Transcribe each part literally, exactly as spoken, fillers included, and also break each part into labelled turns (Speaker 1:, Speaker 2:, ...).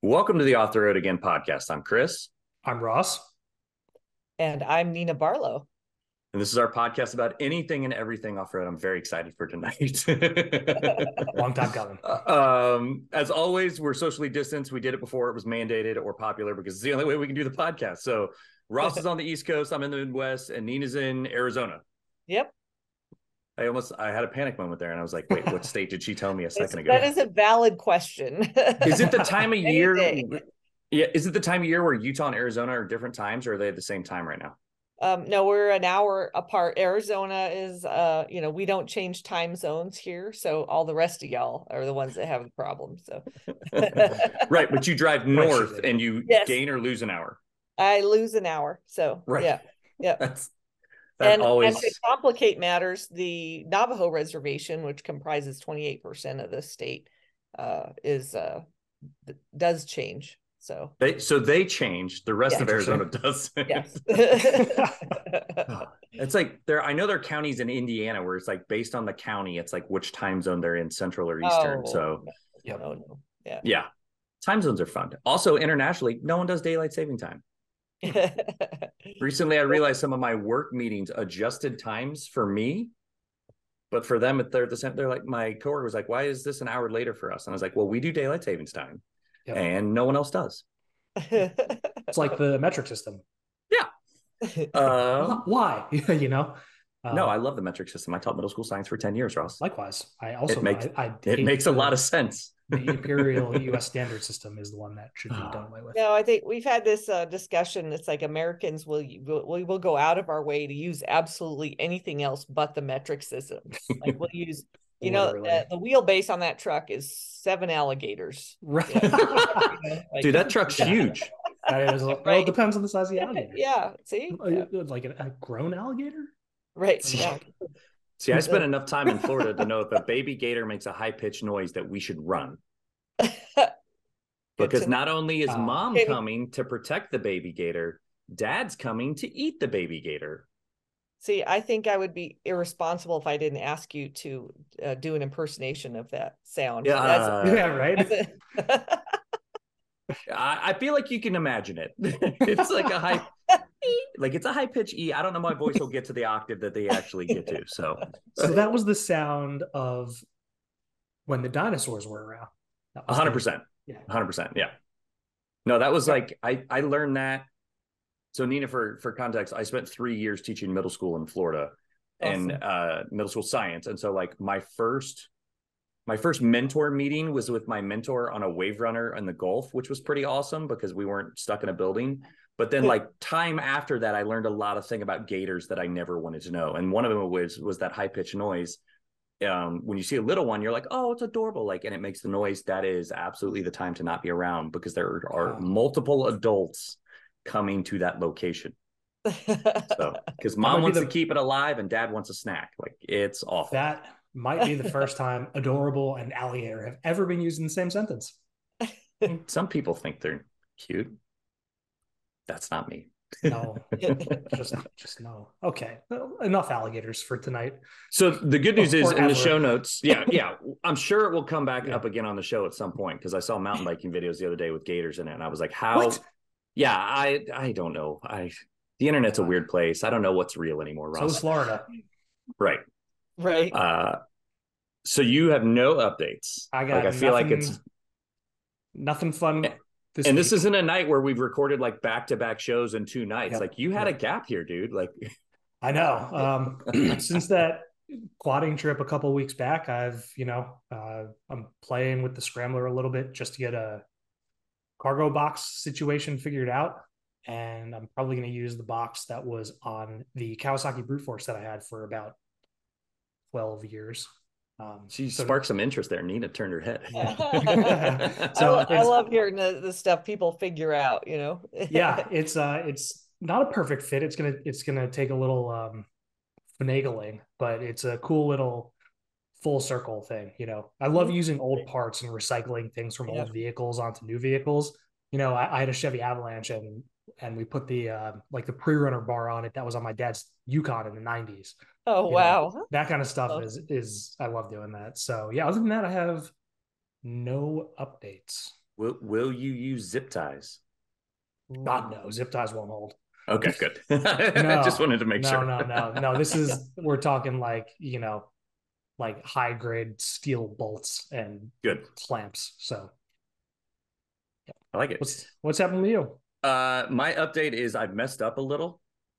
Speaker 1: Welcome to the Off the Road Again podcast. I'm Chris.
Speaker 2: I'm Ross.
Speaker 3: And I'm Nina Barlow.
Speaker 1: And this is our podcast about anything and everything off-road. I'm very excited for tonight.
Speaker 2: Long time coming.
Speaker 1: Um, as always, we're socially distanced. We did it before it was mandated or popular because it's the only way we can do the podcast. So Ross is on the East Coast, I'm in the Midwest, and Nina's in Arizona.
Speaker 3: Yep.
Speaker 1: I almost, I had a panic moment there and I was like, wait, what state did she tell me a second ago?
Speaker 3: That is a valid question.
Speaker 1: Is it the time of year?
Speaker 3: day.
Speaker 1: Yeah. Is it the time of year where Utah and Arizona are different times, or are they at the same time right now?
Speaker 3: Um, no, we're an hour apart. Arizona is, uh, you know, we don't change time zones here. So all the rest of y'all are the ones that have the problem. So,
Speaker 1: right. But you drive north and you
Speaker 3: yes.
Speaker 1: gain or lose an hour.
Speaker 3: I lose an hour. So,
Speaker 1: right.
Speaker 3: yeah. Yeah.
Speaker 1: That's, that
Speaker 3: and,
Speaker 1: always...
Speaker 3: and to complicate matters, the Navajo reservation, which comprises twenty-eight percent of the state, uh, is, uh, does change. So
Speaker 1: they so they change. The rest
Speaker 3: yeah,
Speaker 1: of Arizona does.
Speaker 3: Yes.
Speaker 1: It's like there. I know there are counties in Indiana where it's like based on the county, it's like which time zone they're in, central or eastern.
Speaker 3: Oh,
Speaker 1: so
Speaker 3: yeah, no, no, yeah,
Speaker 1: yeah. Time zones are fun. Also, internationally, no one does daylight saving time. Recently, I realized some of my work meetings adjusted times for me, but for them, they're the same. They're like, my coworker was like, "Why is this an hour later for us?" And I was like, "Well, we do daylight savings time." Yep. And no one else does.
Speaker 2: It's like the metric system.
Speaker 1: Yeah. Uh,
Speaker 2: Why? you know?
Speaker 1: Um, no, I love the metric system. I taught middle school science for ten years, Ross.
Speaker 2: Likewise. I also
Speaker 1: it makes,
Speaker 2: I, I
Speaker 1: it makes a lot of sense.
Speaker 2: The imperial U S standard system is the one that should be done away with.
Speaker 3: No, I think we've had this uh, discussion. It's like Americans will we will go out of our way to use absolutely anything else but the metric system. Like we'll use, you know, uh, the wheelbase on that truck is seven alligators.
Speaker 2: Right.
Speaker 3: Yeah. Like,
Speaker 1: dude, that truck's yeah. huge.
Speaker 2: That is, well, right. It depends on the size of the alligator.
Speaker 3: Yeah. See, yeah.
Speaker 2: Like a, a grown alligator.
Speaker 3: Right. Yeah.
Speaker 1: See, I spent enough time in Florida to know if a baby gator makes a high-pitched noise that we should run. Because not only is uh, mom okay. coming to protect the baby gator, dad's coming to eat the baby gator.
Speaker 3: See, I think I would be irresponsible if I didn't ask you to uh, do an impersonation of that sound.
Speaker 1: Yeah,
Speaker 3: that's,
Speaker 2: yeah right.
Speaker 1: I, I feel like you can imagine it. It's like a high... like it's a high pitch E. I don't know my voice will get to the octave that they actually get to. So,
Speaker 2: so that was the sound of when the dinosaurs were around.
Speaker 1: A hundred percent. Yeah. A hundred percent. Yeah. No, that was like, I, I learned that. So Nina, for, for context, I spent three years teaching middle school in Florida awesome. and uh, middle school science. And so like my first, my first mentor meeting was with my mentor on a wave runner in the Gulf, which was pretty awesome because we weren't stuck in a building. But then like time after that, I learned a lot of things about gators that I never wanted to know. And one of them was, was that high pitched noise. Um, when you see a little one, you're like, oh, it's adorable. Like, and it makes the noise. That is absolutely the time to not be around because there are multiple adults coming to that location. So, because mom wants the... to keep it alive and dad wants a snack. Like it's awful.
Speaker 2: That might be the first time adorable and alligator have ever been used in the same sentence.
Speaker 1: Some people think they're cute. That's not me.
Speaker 2: No, just just no. Okay, well, enough alligators for tonight.
Speaker 1: So the good news is in the show notes. Yeah, yeah. I'm sure it will come back yeah. up again on the show at some point because I saw mountain biking videos the other day with gators in it, and I was like, how? What? Yeah, I I don't know. I the internet's a weird place. I don't know what's real anymore, Ross.
Speaker 2: So is Florida.
Speaker 1: Right.
Speaker 3: Right.
Speaker 1: Uh, so you have no updates.
Speaker 2: I got.
Speaker 1: Like, I feel like it's
Speaker 2: nothing fun.
Speaker 1: This and week. This isn't a night where we've recorded like back-to-back shows in two nights. Yep. Like you had yep. a gap here, dude. Like
Speaker 2: I know. Um, since that quadding trip a couple of weeks back, I've, you know, uh, I'm playing with the Scrambler a little bit just to get a cargo box situation figured out. And I'm probably going to use the box that was on the Kawasaki Brute Force that I had for about twelve years.
Speaker 1: Um, she so, sparked some interest there. Nina turned her head.
Speaker 3: so I, I love hearing the, the stuff people figure out, you know?
Speaker 2: yeah, it's uh, it's not a perfect fit. It's gonna it's gonna take a little um, finagling, but it's a cool little full circle thing. You know, I love using old parts and recycling things from yeah. old vehicles onto new vehicles. You know, I, I had a Chevy Avalanche and and we put the uh, like the pre-runner bar on it that was on my dad's Yukon in the nineties.
Speaker 3: Oh,
Speaker 2: you
Speaker 3: wow.
Speaker 2: know, that kind of stuff
Speaker 3: oh.
Speaker 2: is, is, I love doing that. So yeah, other than that, I have no updates.
Speaker 1: Will Will you use zip ties?
Speaker 2: God, no. Zip ties won't hold.
Speaker 1: Okay, good.
Speaker 2: No,
Speaker 1: I just wanted to make
Speaker 2: no,
Speaker 1: sure.
Speaker 2: No, no, no, no. This is, we're talking like, you know, like high grade steel bolts and
Speaker 1: good
Speaker 2: clamps. So
Speaker 1: yeah. I like it.
Speaker 2: What's, what's happening with you?
Speaker 1: Uh, my update is I've messed up a little.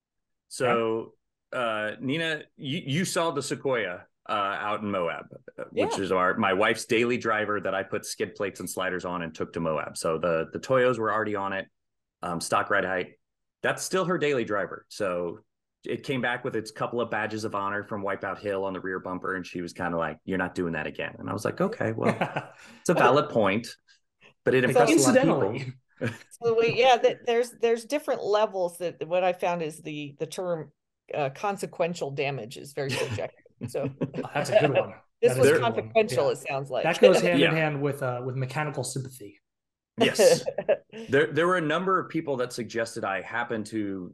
Speaker 1: So, uh, Nina, you, you saw the Sequoia uh, out in Moab, which yeah. is our my wife's daily driver that I put skid plates and sliders on and took to Moab. So the the Toyos were already on it, um, stock ride height. That's still her daily driver. So it came back with its couple of badges of honor from Wipeout Hill on the rear bumper, and she was kind of like, "You're not doing that again." And I was like, "Okay, well, it's a valid point, but it impressed so, a lot of people."
Speaker 3: So we, yeah, that there's there's different levels. That what I found is the the term uh, consequential damage is very subjective. So
Speaker 2: oh, that's a good one.
Speaker 3: This
Speaker 2: that
Speaker 3: was consequential. Yeah. It sounds like
Speaker 2: that goes hand yeah. in hand with uh, with mechanical sympathy.
Speaker 1: Yes, there there were a number of people that suggested I happen to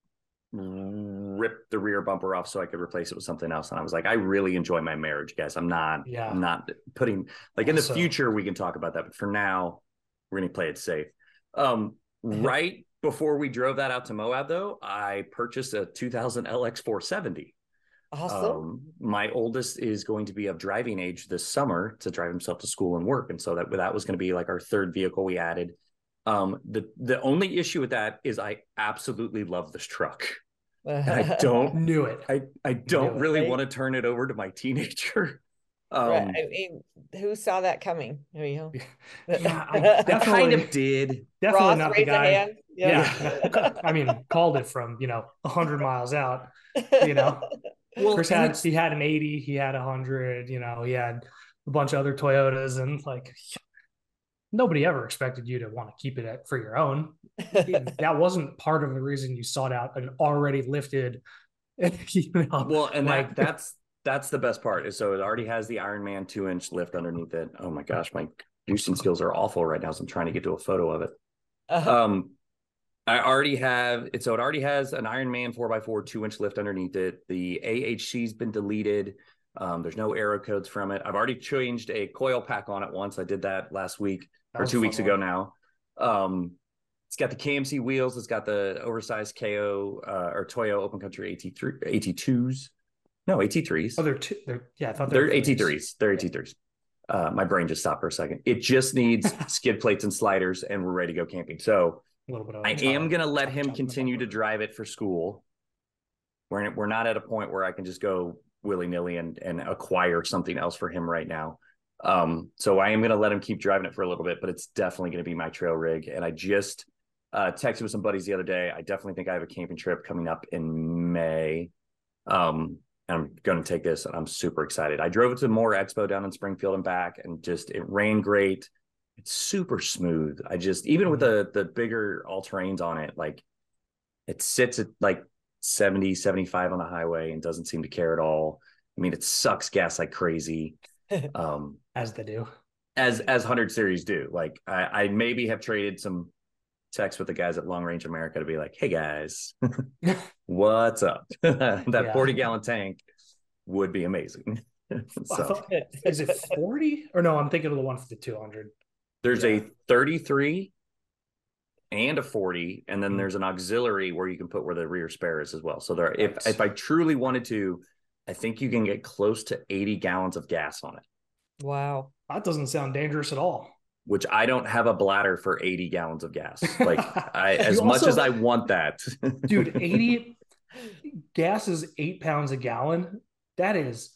Speaker 1: rip the rear bumper off so I could replace it with something else, and I was like, I really enjoy my marriage, guys. I'm not, yeah. I'm not putting like in the so, future we can talk about that, but for now we're gonna play it safe. Um, right before we drove that out to Moab, though, I purchased a two thousand L X four seventy.
Speaker 3: Awesome.
Speaker 1: Um, my oldest is going to be of driving age this summer to drive himself to school and work. And so that, that was going to be like our third vehicle we added. Um, the, the only issue with that is I absolutely love this truck. And I don't
Speaker 2: knew it.
Speaker 1: I, I don't Knew really it, right? want to turn it over to my teenager. Um,
Speaker 3: right. I mean, who saw that coming? I mean,
Speaker 1: yeah, I, I kind of did.
Speaker 2: Definitely
Speaker 3: Ross,
Speaker 2: not the guy.
Speaker 3: Yep.
Speaker 2: Yeah, yeah. I mean, called it from you know a hundred miles out. You know, well, Chris had he had an eighty, he had a hundred. You know, he had a bunch of other Toyotas, and like nobody ever expected you to want to keep it at, for your own. That wasn't part of the reason you sought out an already lifted. You know,
Speaker 1: well, and like that, that's. That's the best part is so it already has the Ironman two inch lift underneath it. Oh my gosh, my producing skills are awful right now. So I'm trying to get to a photo of it. Uh-huh. Um, I already have it. So it already has an Ironman four by four two inch lift underneath it. The A H C's been deleted. Um, there's no arrow codes from it. I've already changed a coil pack on it once. I did that last week that or two weeks one. ago now. Um, it's got the K M C wheels. It's got the oversized K O uh, or Toyo Open Country A T twos. No, A T threes.
Speaker 2: Oh, they're two. They're, yeah, I thought
Speaker 1: they're, they're A T threes. They're A T threes. Uh, my brain just stopped for a second. It just needs skid plates and sliders, and we're ready to go camping. So a little bit of I am going to let him continue to drive it for school. We're, we're not at a point where I can just go willy-nilly and, and acquire something else for him right now. Um, so I am going to let him keep driving it for a little bit, but it's definitely going to be my trail rig. And I just uh, texted with some buddies the other day. I definitely think I have a camping trip coming up in May. Um, I'm going to take this and I'm super excited. I drove it to Moore Expo down in Springfield and back, and just, it ran great. It's super smooth. I just, even with the, the bigger all-terrains on it, like it sits at like seventy, seventy-five on the highway and doesn't seem to care at all. I mean, it sucks gas like crazy. Um,
Speaker 2: as they do.
Speaker 1: As, as one hundred series do. Like I, I maybe have traded some text with the guys at Long Range America to be like, hey guys, what's up? That yeah. forty gallon tank would be amazing. So.
Speaker 2: Thought, is it forty or no? I'm thinking of the one for the two hundred.
Speaker 1: There's yeah. a thirty-three and a forty, and then mm-hmm. there's an auxiliary where you can put where the rear spare is as well. So there, if, if I truly wanted to, I think you can get close to eighty gallons of gas on it.
Speaker 3: Wow.
Speaker 2: That doesn't sound dangerous at all.
Speaker 1: Which I don't have a bladder for eighty gallons of gas. Like I, as also, much as I want that,
Speaker 2: dude, eighty gas is eight pounds a gallon. That is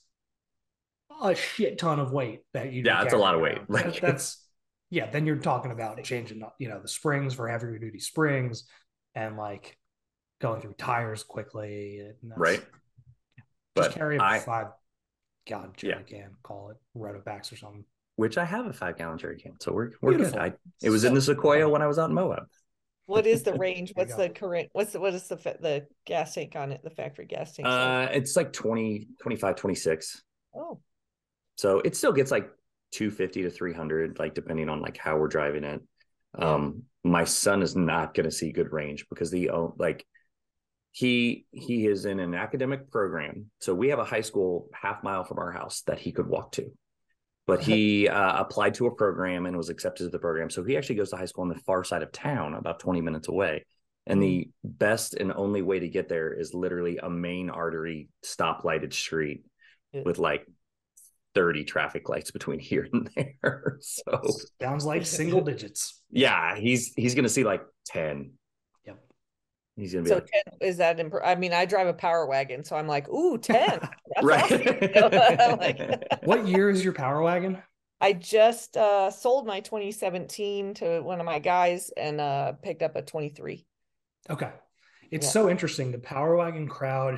Speaker 2: a shit ton of weight that you.
Speaker 1: Yeah, that's a lot of weight.
Speaker 2: Like, that's yeah. Then you're talking about changing, you know, the springs for heavier duty springs, and like going through tires quickly. And
Speaker 1: right.
Speaker 2: Just
Speaker 1: but
Speaker 2: carry a
Speaker 1: I,
Speaker 2: five gallon jerry
Speaker 1: yeah.
Speaker 2: can, call it Rotovax or something.
Speaker 1: Which I have a five gallon jerry can, so we're we're Beautiful. good. I, it was so, in the Sequoia when I was out in Moab.
Speaker 3: What is the range? What's the current? What's the, what is the the gas tank on it? The factory gas tank?
Speaker 1: Uh, it's like twenty, twenty-five, twenty-six.
Speaker 3: Oh,
Speaker 1: so it still gets like two fifty to three hundred, like depending on like how we're driving it. Um, my son is not going to see good range because the like he he is in an academic program. So we have a high school half mile from our house that he could walk to. but he uh, applied to a program and was accepted to the program. So he actually goes to high school on the far side of town, about twenty minutes away. And the best and only way to get there is literally a main artery stoplighted street with like thirty traffic lights between here and there. So
Speaker 2: sounds like single digits.
Speaker 1: Yeah, he's he's gonna see like ten.
Speaker 2: Yep.
Speaker 1: He's gonna be
Speaker 3: so
Speaker 1: like,
Speaker 3: ten, is that imp- I mean, I drive a Power Wagon, so I'm like, ooh, ten. That's
Speaker 1: right.
Speaker 3: awesome. Like,
Speaker 2: what year is your Power Wagon?
Speaker 3: I just uh sold my twenty seventeen to one of my guys and uh picked up a twenty-three.
Speaker 2: Okay. It's
Speaker 3: yeah.
Speaker 2: so interesting. The Power Wagon crowd,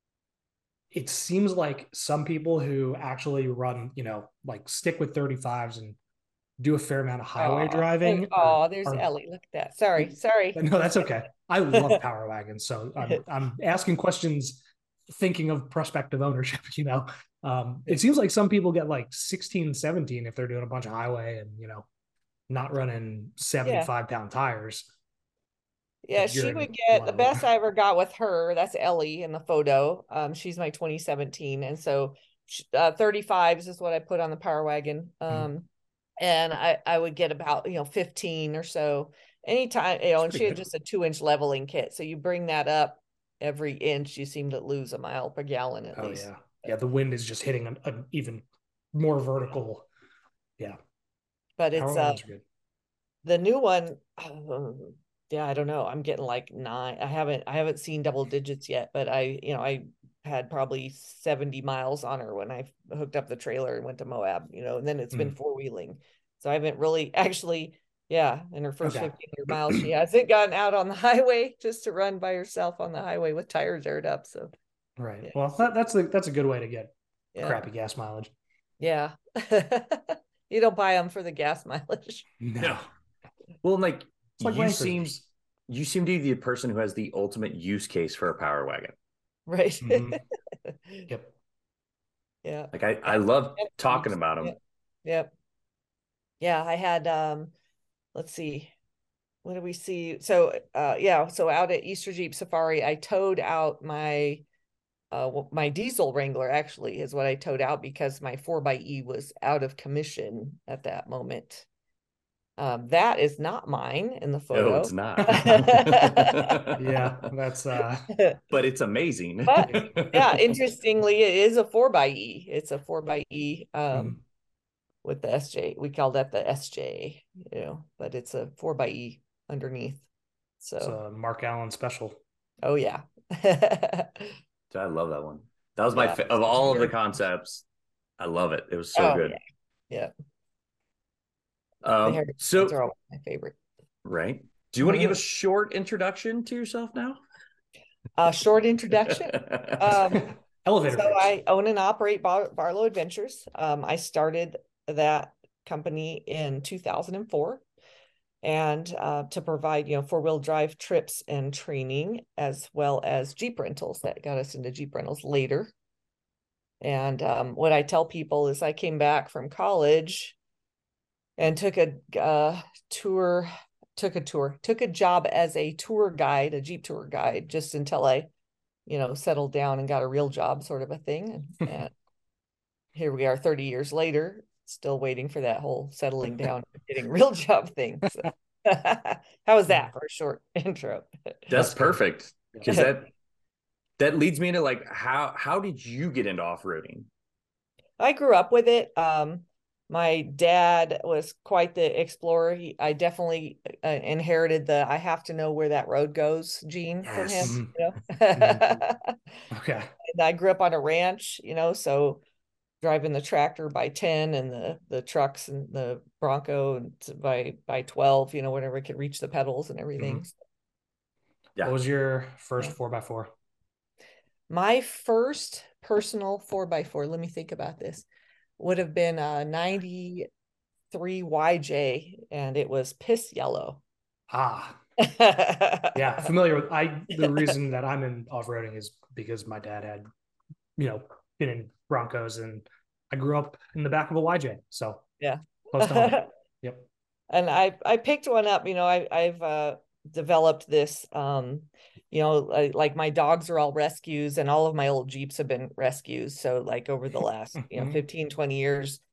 Speaker 2: it seems like some people who actually run, you know, like stick with thirty-fives and do a fair amount of highway
Speaker 3: oh,
Speaker 2: driving.
Speaker 3: Oh, there's
Speaker 2: are,
Speaker 3: Ellie. Look at that. Sorry, sorry.
Speaker 2: No, that's okay. I love Power Wagons. So I'm, I'm asking questions, thinking of prospective ownership, you know. Um, it seems like some people get like sixteen, seventeen if they're doing a bunch of highway and, you know, not running seventy-five yeah. pound tires.
Speaker 3: Yeah, she would get the best I ever got with her. That's Ellie in the photo. Um, she's my twenty seventeen. And so uh, thirty-fives is what I put on the Power Wagon. Um, mm-hmm. And I, I would get about, you know, fifteen or so anytime, you know, and she good. had just a two inch leveling kit. So you bring that up every inch, you seem to lose a mile per gallon at
Speaker 2: oh,
Speaker 3: least.
Speaker 2: Yeah. Yeah. The wind is just hitting an, an even more vertical. Yeah.
Speaker 3: But it's uh, the new one. Um, yeah, I don't know. I'm getting like nine. I haven't, I haven't seen double digits yet, but I, you know, I had probably seventy miles on her when I hooked up the trailer and went to Moab, you know, and then it's mm. been four wheeling. So I haven't really actually, yeah, in her first okay. fifteen hundred miles, she hasn't gotten out on the highway just to run by herself on the highway with tires aired up. So,
Speaker 2: right. Yeah. Well, that, that's a, that's a good way to get
Speaker 3: yeah.
Speaker 2: crappy gas mileage.
Speaker 3: Yeah. You don't buy them for the gas mileage.
Speaker 1: No. Well, like, like you seems you seem to be the person who has the ultimate use case for a Power Wagon.
Speaker 3: Right.
Speaker 2: Mm-hmm. Yep.
Speaker 3: Yeah.
Speaker 1: Like I, I love talking about them.
Speaker 3: Yep. Yep. Yeah. I had um let's see. What do we see? So uh yeah, so out at Easter Jeep Safari, I towed out my uh my diesel Wrangler actually is what I towed out because my four by E was out of commission at that moment. Um, that is not mine in the photo.
Speaker 1: No, it's not.
Speaker 2: Yeah, that's uh
Speaker 1: but it's amazing.
Speaker 3: But yeah, interestingly, it is a four by E. It's a four by E um mm-hmm. with the S J. We call that the S J, you know, but it's a four by E underneath. So
Speaker 2: it's a Mark Allen special.
Speaker 3: Oh yeah.
Speaker 1: I love that one. That was my yeah, fa- of all weird. of the concepts. I love it. It was so
Speaker 3: oh,
Speaker 1: good.
Speaker 3: Yeah. yeah.
Speaker 1: Um, so
Speaker 3: are all my favorite.
Speaker 1: Right. Do you want to give a short introduction to yourself now?
Speaker 3: A short introduction. um,
Speaker 2: Elevator.
Speaker 3: So I own and operate Bar- Barlow Adventures. Um, I started that company in two thousand four, and uh, to provide you know four wheel drive trips and training, as well as Jeep rentals. That got us into Jeep rentals later. And um, what I tell people is, I came back from college and took a uh, tour, took a tour, took a job as a tour guide, a Jeep tour guide, just until I, you know, settled down and got a real job, sort of a thing. And, and here we are thirty years later, still waiting for that whole settling down, getting a real job thing. So. How was that for a short intro?
Speaker 1: That's perfect. Because that, that leads me into like, how, how did you get into off-roading?
Speaker 3: I grew up with it. Um, My dad was quite the explorer. He, I definitely uh, inherited the I have to know where that road goes gene yes. from him. You know?
Speaker 2: mm-hmm. Okay.
Speaker 3: And I grew up on a ranch, you know, so driving the tractor by ten and the the trucks and the Bronco and by by twelve, you know, whenever it could reach the pedals and everything.
Speaker 2: Mm-hmm. Yeah. What was your first yeah. four by four?
Speaker 3: My first personal four by four. Let me think about this. Would have been a ninety-three Y J, and it was piss yellow.
Speaker 2: Ah, yeah, familiar with. I the reason that I'm in off-roading is because my dad had, you know, been in Broncos, and I grew up in the back of a Y J. So
Speaker 3: yeah,
Speaker 2: close to home. Yep.
Speaker 3: And I I picked one up. You know, I I've uh, developed this. Um, you know, like, like my dogs are all rescues, and all of my old Jeeps have been rescues. So like over the last, you know, fifteen, twenty years,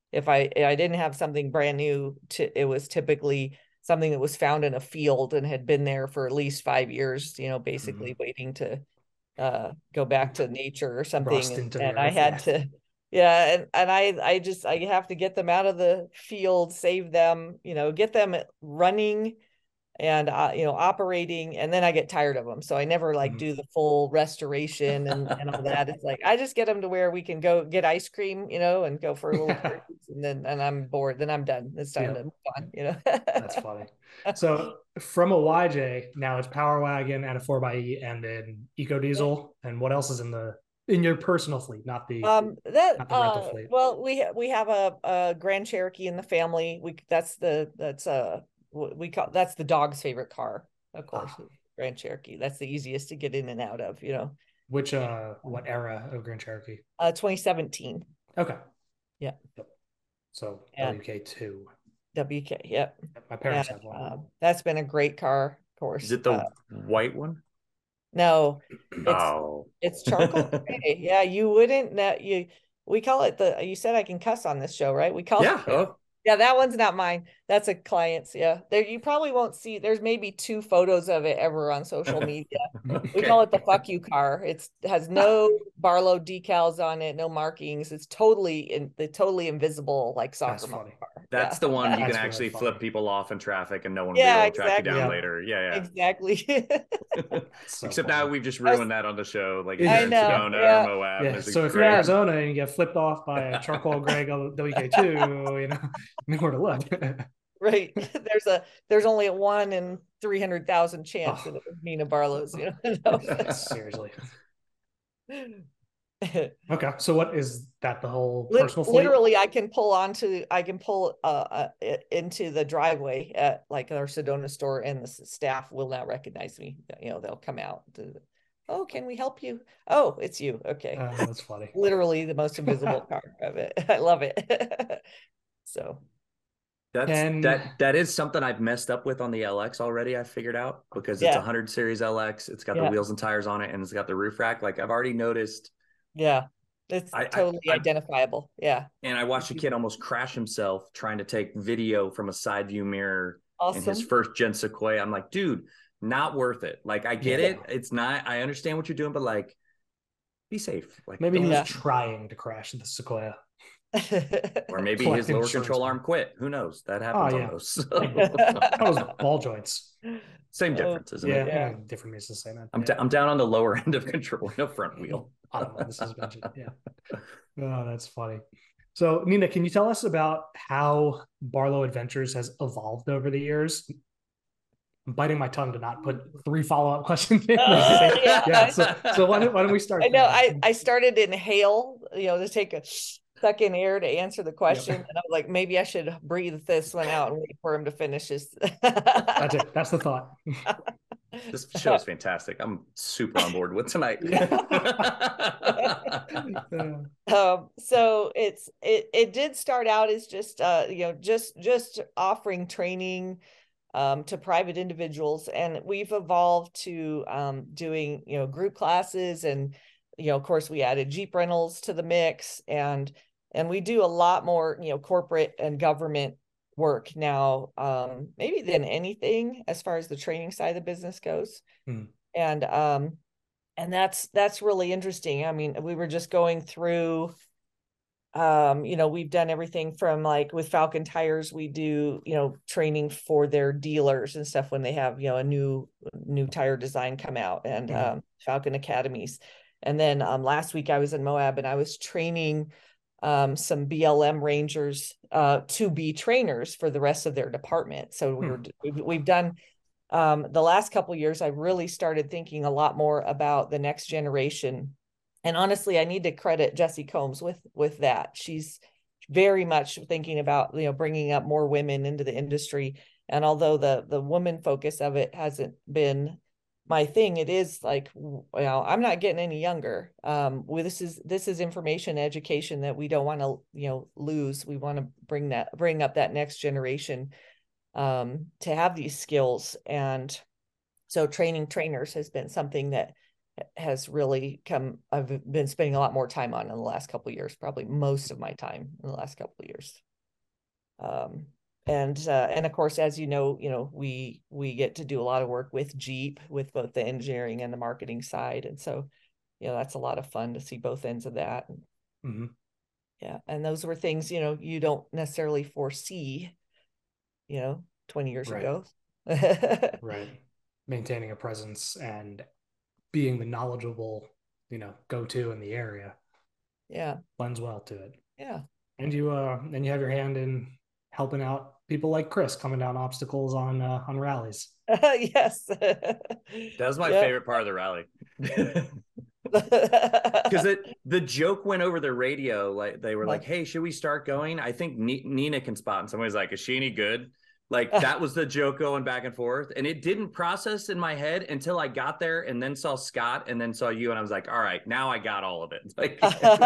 Speaker 3: if I I didn't have something brand new, to, it was typically something that was found in a field and had been there for at least five years, you know, basically mm-hmm. waiting to uh, go back to nature or something. And, and I had yeah. to, yeah. And, and I, I just, I have to get them out of the field, save them, you know, get them running and, uh, you know, operating, and then I get tired of them. So I never like mm-hmm. do the full restoration and, and all that. It's like, I just get them to where we can go get ice cream, you know, and go for a little cruise, and then, and I'm bored. Then I'm done. It's time yeah. to move on, you know.
Speaker 2: That's funny. So from a Y J, now it's Power Wagon and a four by E and then Eco Diesel. And what else is in the, in your personal fleet, not the,
Speaker 3: um, that,
Speaker 2: not the rental
Speaker 3: uh,
Speaker 2: fleet?
Speaker 3: Well, we, we have a, a Grand Cherokee in the family. We, that's the, that's a, we call that's the dog's favorite car, of course. Ah. Grand Cherokee. That's the easiest to get in and out of, you know.
Speaker 2: Which uh what era of Grand Cherokee?
Speaker 3: Uh twenty seventeen.
Speaker 2: Okay.
Speaker 3: Yeah.
Speaker 2: Yep. So
Speaker 3: and
Speaker 2: W K two.
Speaker 3: W K, yep.
Speaker 2: My parents
Speaker 3: and,
Speaker 2: have one.
Speaker 3: Uh, that's been a great car, of course.
Speaker 1: Is it the
Speaker 3: uh,
Speaker 1: white one?
Speaker 3: No. It's,
Speaker 1: oh.
Speaker 3: It's charcoal gray. Yeah, you wouldn't know you we call it the you said I can cuss on this show, right? We call
Speaker 1: yeah.
Speaker 3: it
Speaker 1: Oh.
Speaker 3: Yeah, that one's not mine. That's a client's. Yeah, there you probably won't see. There's maybe two photos of it ever on social media. Okay. We call it the "fuck you" car. It's it has no Barlow decals on it, no markings. It's totally in the totally invisible, like soccer car.
Speaker 1: That's
Speaker 3: yeah.
Speaker 1: the one you
Speaker 2: That's
Speaker 1: can actually
Speaker 2: really
Speaker 1: flip people off in traffic, and no one
Speaker 3: yeah,
Speaker 1: will
Speaker 3: exactly.
Speaker 1: track you down
Speaker 3: yeah.
Speaker 1: later. Yeah, yeah,
Speaker 3: exactly.
Speaker 1: so Except funny. Now we've just ruined that on the show. Like
Speaker 3: I know.
Speaker 1: Sedona
Speaker 3: yeah.
Speaker 1: or Moab.
Speaker 2: Yeah. So if great. You're in Arizona and you get flipped off by a charcoal gray W K two, you know, nowhere to look.
Speaker 3: Right. There's a there's only a one in three hundred thousand chance oh. that it was Nina Barlow's, you know.
Speaker 2: Seriously. Okay. So what is that, the whole personal fleet?
Speaker 3: Literally, I can pull onto I can pull uh, uh into the driveway at like our Sedona store, and the staff will not recognize me. You know, they'll come out to, oh, can we help you? Oh, it's you. Okay.
Speaker 2: Uh, that's funny.
Speaker 3: Literally the most invisible car of it. I love it. So
Speaker 1: That's and, that that is something I've messed up with on the L X already. I figured out because it's a yeah. hundred series L X. It's got yeah. the wheels and tires on it, and it's got the roof rack. Like I've already noticed.
Speaker 3: Yeah, it's I, totally I, identifiable. Yeah.
Speaker 1: And I watched a kid almost crash himself trying to take video from a side view mirror awesome. in his first gen Sequoia. I'm like, dude, not worth it. Like I get yeah. it. It's not. I understand what you're doing, but like, be safe. Like
Speaker 2: maybe he's yeah. trying to crash the Sequoia.
Speaker 1: Or maybe his lower control arm quit. Who knows? That happens
Speaker 2: oh, yeah.
Speaker 1: on those.
Speaker 2: That was ball joints.
Speaker 1: Same difference, isn't
Speaker 2: yeah,
Speaker 1: it?
Speaker 2: Yeah, different means the same.
Speaker 1: I'm,
Speaker 2: yeah.
Speaker 1: I'm down on the lower end of control, no front wheel.
Speaker 2: I don't know the suspension. Yeah. Oh, that's funny. So, Nina, can you tell us about how Barlow Adventures has evolved over the years? I'm biting my tongue to not put three follow-up questions in. Uh, yeah. yeah. So, so why don't why don't we start?
Speaker 3: I know. I, I started in hail, you know, to take a suck in air to answer the question, yep. and I'm like, maybe I should breathe this one out and wait for him to finish his.
Speaker 2: That's it. That's the thought.
Speaker 1: This show is fantastic. I'm super on board with tonight.
Speaker 3: um, so it's it it did start out as just uh you know just just offering training um to private individuals, and we've evolved to um doing you know group classes, and you know of course we added Jeep rentals to the mix, and and we do a lot more you know corporate and government work now, um, maybe than anything as far as the training side of the business goes. Hmm. And um, and that's that's really interesting. I mean, we were just going through, um, you know, we've done everything from like with Falcon Tires, we do, you know, training for their dealers and stuff when they have, you know, a new new tire design come out, and mm-hmm. um, Falcon Academies. And then um, last week I was in Moab and I was training um, some B L M Rangers uh, to be trainers for the rest of their department. So we were, we've, we've done um, the last couple of years, I really started thinking a lot more about the next generation. And honestly, I need to credit Jessie Combs with, with that. She's very much thinking about, you know, bringing up more women into the industry. And although the, the woman focus of it hasn't been my thing, it is like, you know, I'm not getting any younger. Um, well, this is, this is information education that we don't want to, you know, lose. We want to bring that, bring up that next generation um, to have these skills. And so training trainers has been something that has really come, I've been spending a lot more time on in the last couple of years, probably most of my time in the last couple of years. Um, and, uh, and of course, as you know, you know, we, we get to do a lot of work with Jeep, with both the engineering and the marketing side. And so, you know, that's a lot of fun to see both ends of that.
Speaker 2: Mm-hmm.
Speaker 3: Yeah. And those were things, you know, you don't necessarily foresee, you know, twenty years
Speaker 2: right.
Speaker 3: ago.
Speaker 2: Right. Maintaining a presence and being the knowledgeable, you know, go-to in the area.
Speaker 3: Yeah.
Speaker 2: Lends well to it.
Speaker 3: Yeah.
Speaker 2: And you, uh, and you have your hand in helping out people like Chris coming down obstacles on, uh, on rallies.
Speaker 3: Yes.
Speaker 1: That was my
Speaker 3: yep.
Speaker 1: favorite part of the rally. Because it the joke went over the radio, like they were like, hey, should we start going? I think N- Nina can spot. And somebody's like, is she any good? Like that was the joke going back and forth. And it didn't process in my head until I got there and then saw Scott and then saw you. And I was like, all right, now I got all of it. Like,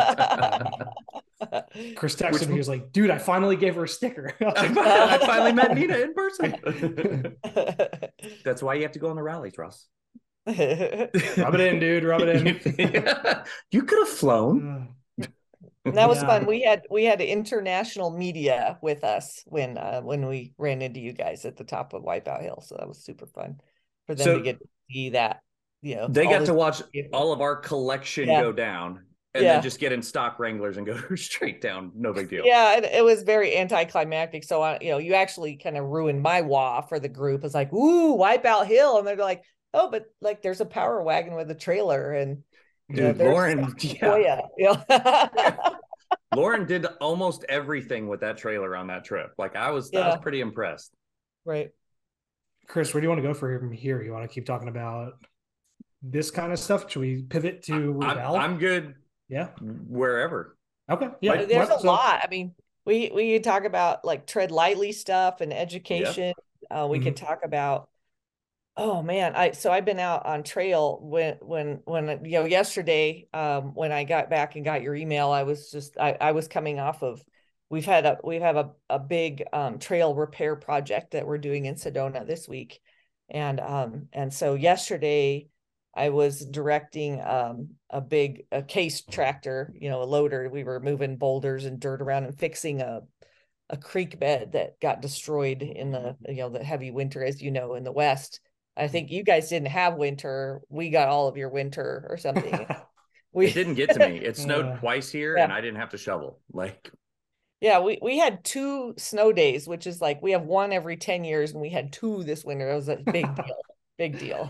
Speaker 2: Chris texted Which, me, he was like, dude, I finally gave her a sticker.
Speaker 1: I finally met Nina in person. That's why you have to go on the rallies, Ross.
Speaker 2: Rub it in, dude. Rub it in.
Speaker 1: You could have flown.
Speaker 3: And that was yeah. fun. We had we had international media with us when uh, when we ran into you guys at the top of Wipeout Hill. So that was super fun for them so, to get to see that. You know,
Speaker 1: they got to watch people. all of our collection yeah. go down, and yeah. then just get in stock Wranglers and go straight down. No big deal.
Speaker 3: Yeah, it, it was very anticlimactic. So uh, you know, you actually kind of ruined my wah for the group. It's like, ooh, Wipeout Hill, and they're like, oh, but like there's a power wagon with a trailer and.
Speaker 1: Dude, you know, Lauren, yeah.
Speaker 3: yeah.
Speaker 1: Lauren did almost everything with that trailer on that trip. Like I was, yeah. I was pretty impressed.
Speaker 3: Right.
Speaker 2: Chris, where do you want to go from here? You want to keep talking about this kind of stuff? Should we pivot to
Speaker 1: I'm, I'm good.
Speaker 2: Yeah.
Speaker 1: Wherever.
Speaker 2: Okay. Yeah.
Speaker 3: But there's what, a so... lot. I mean, we, we could talk about like tread lightly stuff and education. Yeah. Uh, we mm-hmm. could talk about, oh man, I so I've been out on trail when when when you know yesterday um when I got back and got your email, I was just I, I was coming off of we've had a we have a, a big um trail repair project that we're doing in Sedona this week. And um and so yesterday I was directing um a big a case tractor, you know, a loader. We were moving boulders and dirt around and fixing a a creek bed that got destroyed in the you know the heavy winter, as you know, in the West. I think you guys didn't have winter. We got all of your winter or something.
Speaker 1: We it didn't get to me. It snowed uh, twice here
Speaker 3: yeah.
Speaker 1: and I didn't have to shovel. Like,
Speaker 3: yeah, we, we had two snow days, which is like, we have one every ten years and we had two this winter. It was a big deal, big deal.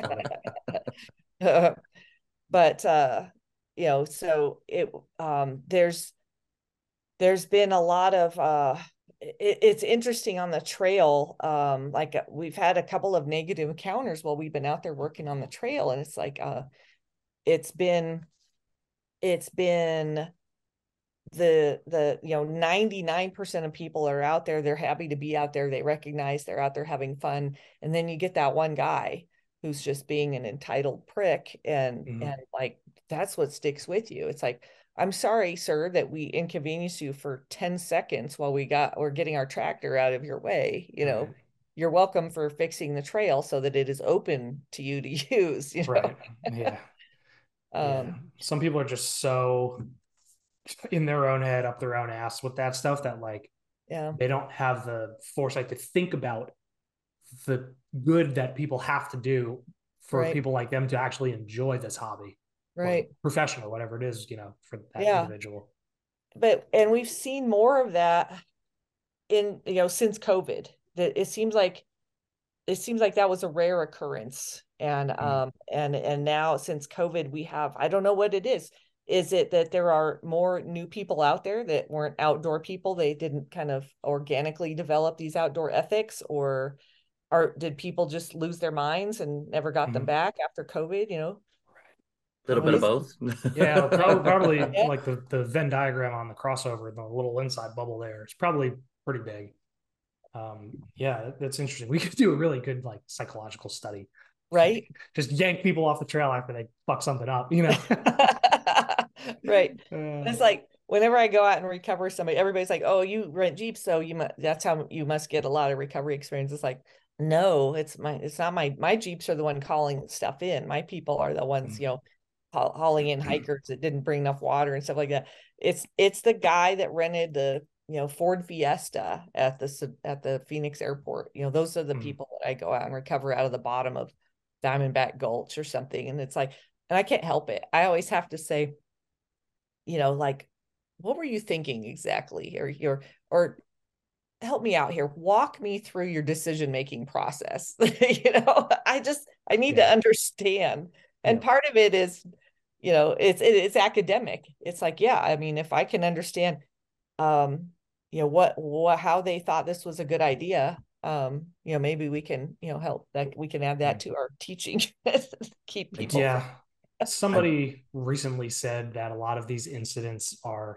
Speaker 3: uh, but, uh, you know, so it, um, there's, there's been a lot of, uh, It, it's interesting on the trail. Um, like we've had a couple of negative encounters while we've been out there working on the trail. And it's like, uh, it's been, it's been the, the, you know, ninety-nine percent of people are out there. They're happy to be out there. They recognize they're out there having fun. And then you get that one guy who's just being an entitled prick. And, mm-hmm. and like, that's what sticks with you. It's like, I'm sorry, sir, that we inconvenienced you for ten seconds while we got, we're getting our tractor out of your way. You know, right. You're welcome for fixing the trail so that it is open to you to use, you know?
Speaker 2: Right. Yeah. um, yeah. Some people are just so in their own head, up their own ass with that stuff that like,
Speaker 3: yeah,
Speaker 2: they don't have the foresight to think about the good that people have to do for right. people like them to actually enjoy this hobby.
Speaker 3: Right.
Speaker 2: Professional, whatever it is, you know, for that
Speaker 3: yeah.
Speaker 2: individual.
Speaker 3: But, and we've seen more of that in, you know, since COVID, that it seems like, it seems like that was a rare occurrence. And, mm. um, and, and now since COVID, we have, I don't know what it is. Is it that there are more new people out there that weren't outdoor people? They didn't kind of organically develop these outdoor ethics, or, or did people just lose their minds and never got mm. them back after COVID, you know?
Speaker 1: A little bit of both.
Speaker 2: Yeah, probably, probably yeah. like the, the Venn diagram on the crossover, the little inside bubble there. It's probably pretty big. Um, yeah, that's interesting. We could do a really good like psychological study.
Speaker 3: Right.
Speaker 2: Just yank people off the trail after they fuck something up, you know?
Speaker 3: Right. Uh, it's like whenever I go out and recover somebody, everybody's like, oh, you rent Jeeps, so you must, that's how you must get a lot of recovery experience. It's like, No, it's my, it's not my, my Jeeps are the one calling stuff in. My people are the ones, you know, haul, hauling in hikers that didn't bring enough water and stuff like that. It's, it's the guy that rented the, you know, Ford Fiesta at the, at the Phoenix airport. You know, those are the mm. people that I go out and recover out of the bottom of Diamondback Gulch or something. And it's like, and I can't help it. I always have to say, you know, like, what were you thinking exactly? Or your, or help me out here. Walk me through your decision-making process. You know, I just, I need yeah. to understand. And yeah. part of it is, you know, it's, it, it's academic. It's like, yeah, I mean, if I can understand, um, you know, what, what, how they thought this was a good idea, um, you know, maybe we can, you know, help that we can add that to our teaching. Keep people.
Speaker 2: Yeah. Somebody recently said that a lot of these incidents are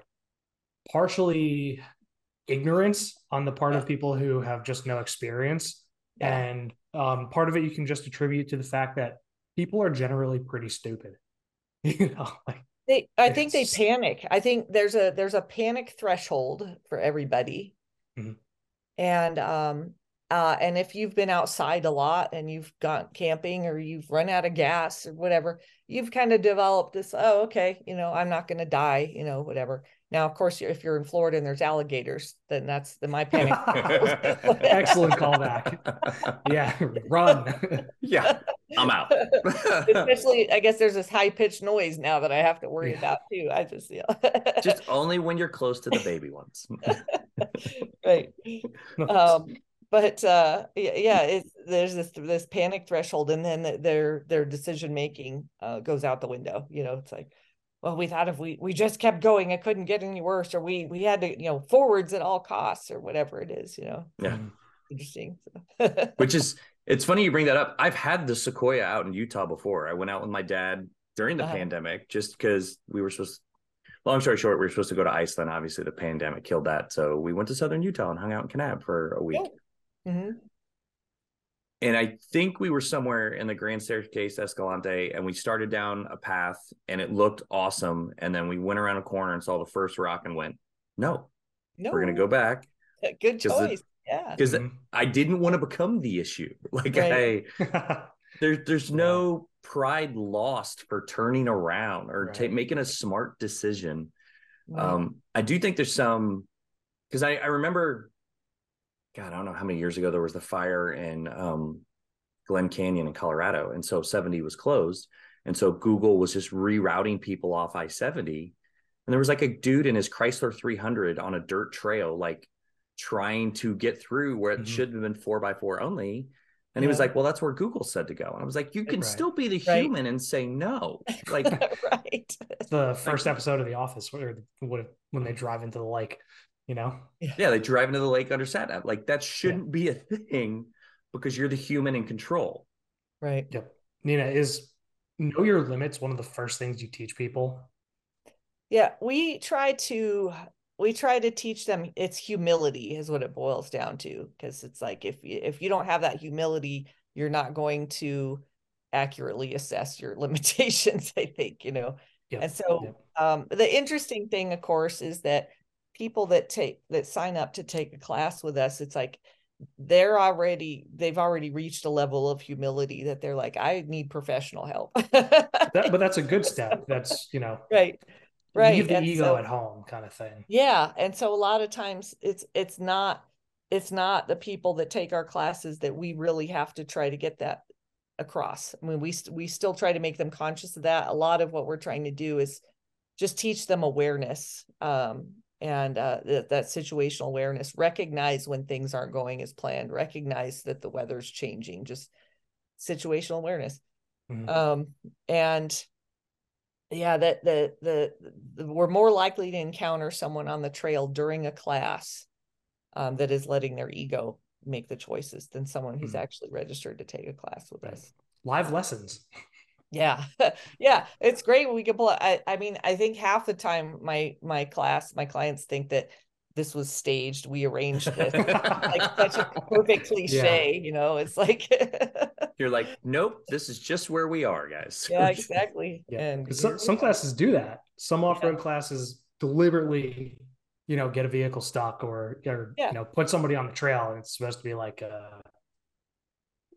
Speaker 2: partially ignorance on the part yeah. of people who have just no experience. Yeah. And um, part of it you can just attribute to the fact that people are generally pretty stupid. You know, like
Speaker 3: they, I think they panic. I think there's a, there's a panic threshold for everybody. Mm-hmm. And, um, uh, and if you've been outside a lot and you've gone camping or you've run out of gas or whatever, you've kind of developed this, oh, okay, you know, I'm not going to die, you know, whatever. Now, of course, if you're in Florida and there's alligators, then that's the my panic.
Speaker 2: Excellent callback. Yeah, run.
Speaker 1: Yeah, I'm out.
Speaker 3: Especially, I guess there's this high pitched noise now that I have to worry yeah. about too. I just, you know.
Speaker 1: Just only when you're close to the baby ones.
Speaker 3: Right. Um, but uh, yeah, it's, there's this this panic threshold, and then their their decision making uh, goes out the window. You know, it's like, well, we thought if we we just kept going, it couldn't get any worse, or we we had to, you know, forwards at all costs, or whatever it is, you know.
Speaker 1: Yeah.
Speaker 3: Interesting.
Speaker 1: Which is, it's funny you bring that up. I've had the Sequoia out in Utah before. I went out with my dad during the uh-huh. pandemic, just because we were supposed to, long story short, we were supposed to go to Iceland. Obviously the pandemic killed that. So we went to Southern Utah and hung out in Kanab for a week.
Speaker 3: Oh. Mm-hmm.
Speaker 1: And I think we were somewhere in the Grand Staircase Escalante, and we started down a path and it looked awesome. And then we went around a corner and saw the first rock and went, no, no. we're going to go back.
Speaker 3: Good choice. It, yeah.
Speaker 1: Because mm-hmm. I didn't want to become the issue. Like right. I, there, there's no pride lost for turning around or right. ta- making a smart decision. Right. Um, I do think there's some, because I, I remember, God, I don't know how many years ago there was the fire in um, Glen Canyon in Colorado. And so seventy was closed. And so Google was just rerouting people off I seventy. And there was like a dude in his Chrysler three hundred on a dirt trail, like trying to get through where it mm-hmm. should have been four by four only. And yeah. he was like, well, that's where Google said to go. And I was like, you can right. still be the right. human and say no. Like,
Speaker 3: right.
Speaker 2: The first like, episode of The Office where when they drive into the lake. You know,
Speaker 1: yeah, they drive into the lake under sat. Like that shouldn't yeah. be a thing because you're the human in control.
Speaker 3: Right.
Speaker 2: Yep. Nina, is know your limits one of the first things you teach people?
Speaker 3: Yeah, we try to we try to teach them it's humility is what it boils down to, because it's like if you, if you don't have that humility, you're not going to accurately assess your limitations, I think, you know. Yep. And so yep. um, the interesting thing, of course, is that people that take that sign up to take a class with us, it's like they're already they've already reached a level of humility that they're like, I need professional help.
Speaker 2: that, but that's a good step. That's, you know,
Speaker 3: right right
Speaker 2: leave the
Speaker 3: and
Speaker 2: ego
Speaker 3: so,
Speaker 2: at home kind of thing.
Speaker 3: Yeah. And so a lot of times it's it's not it's not the people that take our classes that we really have to try to get that across. I mean, we we still try to make them conscious of that. A lot of what we're trying to do is just teach them awareness, um and uh, that, that situational awareness, recognize when things aren't going as planned, recognize that the weather's changing, just situational awareness. Mm-hmm. Um, and yeah, that the, the, the, we're more likely to encounter someone on the trail during a class um, that is letting their ego make the choices than someone who's mm-hmm. actually registered to take a class with right. us.
Speaker 2: Live lessons.
Speaker 3: Yeah. Yeah. It's great when we can pull it. I, I mean, I think half the time my, my class, my clients think that this was staged. We arranged this. Like such a perfect cliche, yeah. you know, it's like,
Speaker 1: you're like, nope, this is just where we are, guys.
Speaker 3: Yeah, exactly.
Speaker 2: Yeah. And some, some classes do that. Some off-road yeah. classes deliberately, you know, get a vehicle stuck or, or yeah. you know, put somebody on the trail. And it's supposed to be like, uh,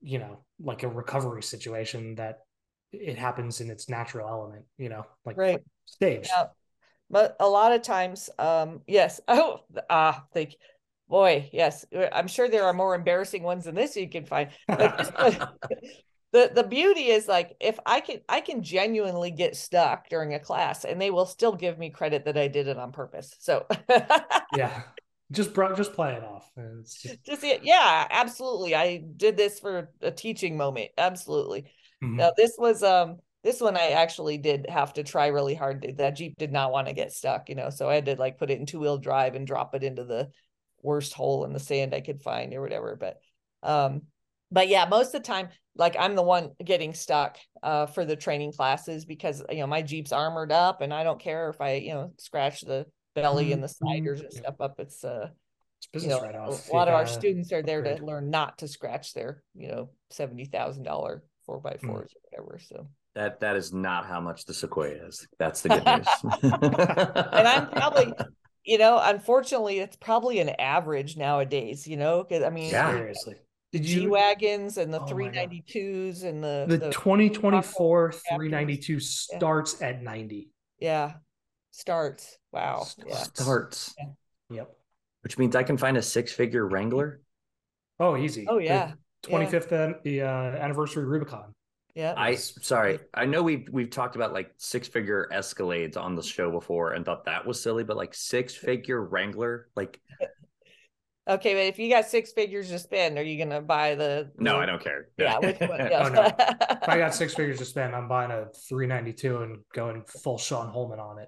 Speaker 2: you know, like a recovery situation that it happens in its natural element, you know, like
Speaker 3: right.
Speaker 2: stage.
Speaker 3: Yeah. But a lot of times, um, yes. Oh, ah, think, boy, yes. I'm sure there are more embarrassing ones than this you can find. But this one, the the beauty is like if I can I can genuinely get stuck during a class and they will still give me credit that I did it on purpose. So
Speaker 2: yeah. Just bro, just play it off. It's just,
Speaker 3: just yeah, absolutely. I did this for a teaching moment. Absolutely.
Speaker 2: mm-hmm.
Speaker 3: Now this was um this one I actually did have to try really hard. That Jeep did not want to get stuck, you know, so I had to like put it in two-wheel drive and drop it into the worst hole in the sand I could find or whatever. But um, but yeah, most of the time, like I'm the one getting stuck uh for the training classes because you know my Jeep's armored up and I don't care if I, you know, scratch the belly and the sliders and stuff up. It's uh
Speaker 2: it's business
Speaker 3: you know,
Speaker 2: write-off.
Speaker 3: a lot
Speaker 2: yeah.
Speaker 3: of our students are there
Speaker 2: Upgrade.
Speaker 3: to learn not to scratch their, you know, seventy thousand dollar four by fours mm. or whatever. So
Speaker 1: that that is not how much the Sequoia is. That's the good news.
Speaker 3: And I'm probably, you know, unfortunately, it's probably an average nowadays, you know, because I mean,
Speaker 2: yeah. seriously.
Speaker 3: Did you G-Wagons and the oh three ninety-twos and the
Speaker 2: the, the twenty twenty-four three ninety-two starts yeah. at ninety.
Speaker 3: Yeah. Starts. Wow.
Speaker 1: Starts.
Speaker 3: Yeah.
Speaker 1: Starts.
Speaker 2: Yeah. Yep.
Speaker 1: Which means I can find a six-figure Wrangler.
Speaker 3: Oh,
Speaker 2: easy.
Speaker 3: Oh, yeah.
Speaker 2: The twenty-fifth yeah. the uh, anniversary Rubicon.
Speaker 3: Yeah.
Speaker 1: I sorry. I know we've we've talked about like six-figure Escalades on the show before and thought that was silly, but like six-figure Wrangler, like
Speaker 3: okay, but if you got six figures to spend, are you gonna buy the, the...
Speaker 1: No, I don't care.
Speaker 3: Yeah, which one? Yeah.
Speaker 2: Oh, no. If I got six figures to spend, I'm buying a three ninety-two and going full Sean Holman on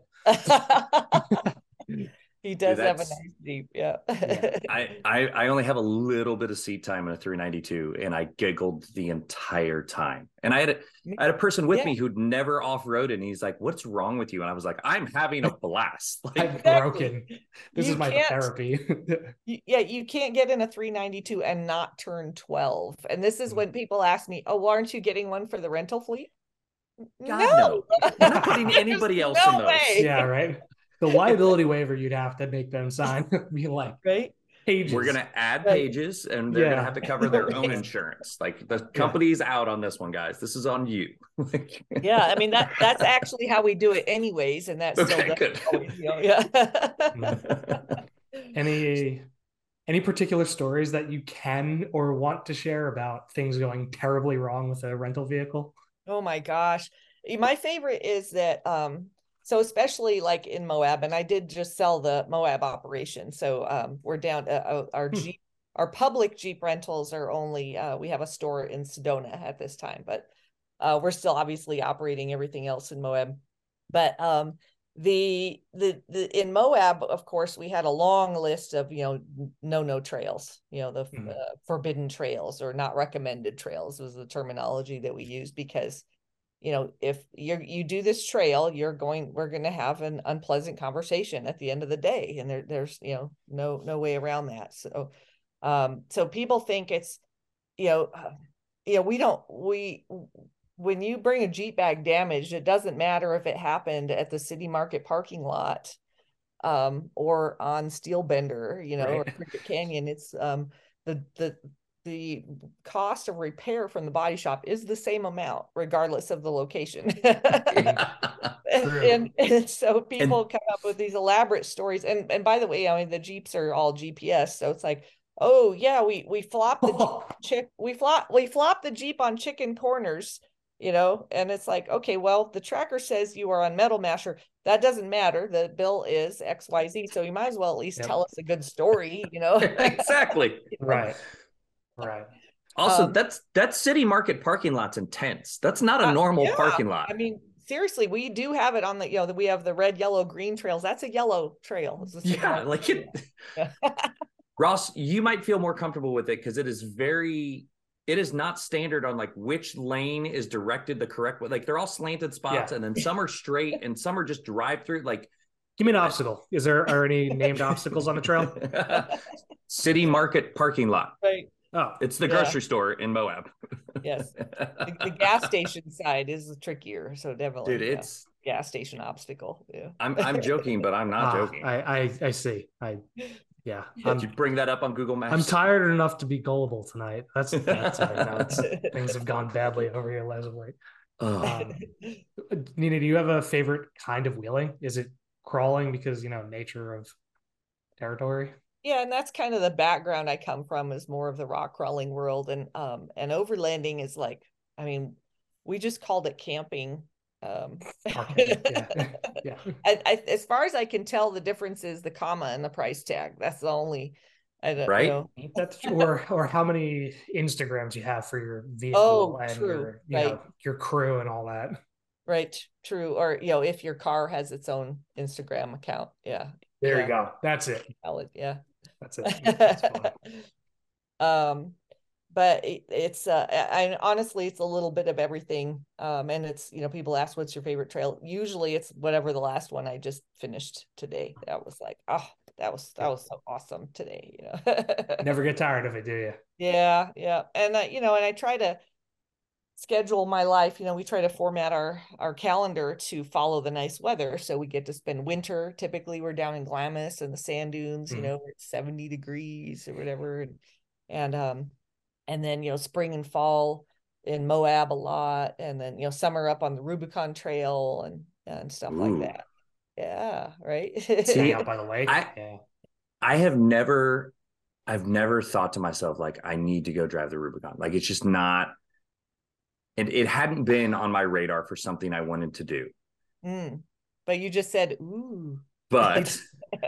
Speaker 2: it.
Speaker 3: He does Dude, have a nice Jeep, yeah.
Speaker 1: yeah. I, I I only have a little bit of seat time in a three ninety-two, and I giggled the entire time. And I had a I had a person with yeah. me who'd never off-roaded, and he's like, "What's wrong with you?" And I was like, "I'm having a blast. Like,
Speaker 2: I'm broken. This
Speaker 3: you
Speaker 2: is my therapy."
Speaker 3: Yeah, you can't get in a three ninety-two and not turn twelve. And this is mm-hmm. when people ask me, "Oh, well, aren't you getting one for the rental fleet?"
Speaker 1: God, no, no. We're not putting anybody else
Speaker 3: no
Speaker 1: in those.
Speaker 3: Way.
Speaker 2: Yeah, right. The liability waiver you'd have to make them sign be like
Speaker 3: right
Speaker 2: pages.
Speaker 1: We're gonna add right. pages, and they're yeah. gonna have to cover their own insurance. Like the company's yeah. out on this one, guys. This is on you.
Speaker 3: Yeah, I mean that that's actually how we do it, anyways, and that's
Speaker 1: okay,
Speaker 3: still
Speaker 1: good.
Speaker 3: Always, you know, yeah.
Speaker 2: Any any particular stories that you can or want to share about things going terribly wrong with a rental vehicle?
Speaker 3: Oh my gosh, my favorite is that. um So especially like in Moab, and I did just sell the Moab operation. So um, we're down uh, our Jeep, hmm. our public Jeep rentals are only, uh, we have a store in Sedona at this time, but uh, we're still obviously operating everything else in Moab. But um, the, the, the, in Moab, of course, we had a long list of, you know, no-no trails, you know, the hmm. uh, forbidden trails or not recommended trails was the terminology that we used because you know, if you're, you do this trail, you're going, we're going to have an unpleasant conversation at the end of the day. And there, there's, you know, no, no way around that. So, um, so people think it's, you know, uh, you know, we don't, we, when you bring a Jeep bag damaged, it doesn't matter if it happened at the City Market parking lot, um, or on Steel Bender, you know, right. or Cricket Canyon. It's, um, the, the, the cost of repair from the body shop is the same amount, regardless of the location. and, and, and so people and, come up with these elaborate stories. And, and by the way, I mean, the Jeeps are all G P S. So it's like, oh yeah, we, we flopped the Jeep, chick, we flop, we flopped the Jeep on chicken corners, you know? And it's like, okay, well, the tracker says you are on Metal Masher. That doesn't matter. The bill is X Y Z. So you might as well at least yep. tell us a good story, you know?
Speaker 1: Exactly.
Speaker 2: You know? Right. Right.
Speaker 1: Also,
Speaker 3: um,
Speaker 1: that's that's City Market parking lot's intense. That's not a normal uh, yeah. parking lot.
Speaker 3: I mean, seriously, we do have it on the, you know, that we have the red, yellow, green trails. That's a yellow trail. It's a
Speaker 1: yeah, like it. Ross, you might feel more comfortable with it because it is very, it is not standard on like which lane is directed the correct way. Like they're all slanted spots, yeah. and then some are straight, and some are just drive through. Like,
Speaker 2: give me an obstacle. Is there are any named obstacles on the trail?
Speaker 1: City Market parking lot.
Speaker 3: Right.
Speaker 2: Oh,
Speaker 1: it's the grocery yeah. store in Moab.
Speaker 3: Yes. The, the gas station side is trickier. So definitely.
Speaker 1: Dude, it's
Speaker 3: yeah. gas station obstacle. Yeah.
Speaker 1: I'm I'm joking, but I'm not
Speaker 2: ah,
Speaker 1: joking.
Speaker 2: I, I I see. I Yeah.
Speaker 1: Did you bring that up on Google Maps?
Speaker 2: I'm tired enough to be gullible tonight. That's that's uh, no, it's, things have gone badly over here as of late. Oh. Um, Nina, do you have a favorite kind of wheeling? Is it crawling because, you know, nature of territory?
Speaker 3: Yeah, and that's kind of the background I come from, is more of the rock crawling world, and um and overlanding is like, I mean, we just called it camping. Um,
Speaker 2: yeah, yeah.
Speaker 3: I, I, as far as I can tell, the difference is the comma and the price tag. That's the only, I don't
Speaker 1: right?
Speaker 3: know.
Speaker 2: That's true. Or or how many Instagrams you have for your vehicle
Speaker 3: oh,
Speaker 2: and
Speaker 3: true.
Speaker 2: your, you
Speaker 3: right.
Speaker 2: know, your crew and all that.
Speaker 3: Right, true. Or, you know, if your car has its own Instagram account. Yeah.
Speaker 2: There
Speaker 3: yeah.
Speaker 2: you go. That's it.
Speaker 3: Valid. Yeah.
Speaker 2: That's it. That's fun.
Speaker 3: um, but it, it's, uh, I honestly, it's a little bit of everything. Um, and it's, you know, people ask, what's your favorite trail? Usually it's whatever the last one I just finished today. That was like, oh, that was, that was so awesome today. You know,
Speaker 2: never get tired of it, do you?
Speaker 3: Yeah. Yeah. And, uh, you know, and I try to schedule my life, you know, we try to format our our calendar to follow the nice weather, so we get to spend winter. Typically we're down in Glamis and the sand dunes, mm-hmm. you know, it's seventy degrees or whatever, and and um and then, you know, spring and fall in Moab a lot, and then, you know, summer up on the Rubicon Trail and and stuff Ooh. like that. Yeah, right.
Speaker 2: Staying out by the lake.
Speaker 1: I,
Speaker 2: yeah.
Speaker 1: I have never I've never thought to myself, like, I need to go drive the Rubicon. Like, it's just not It, it hadn't been on my radar for something I wanted to do.
Speaker 3: Mm. But you just said, ooh.
Speaker 1: But,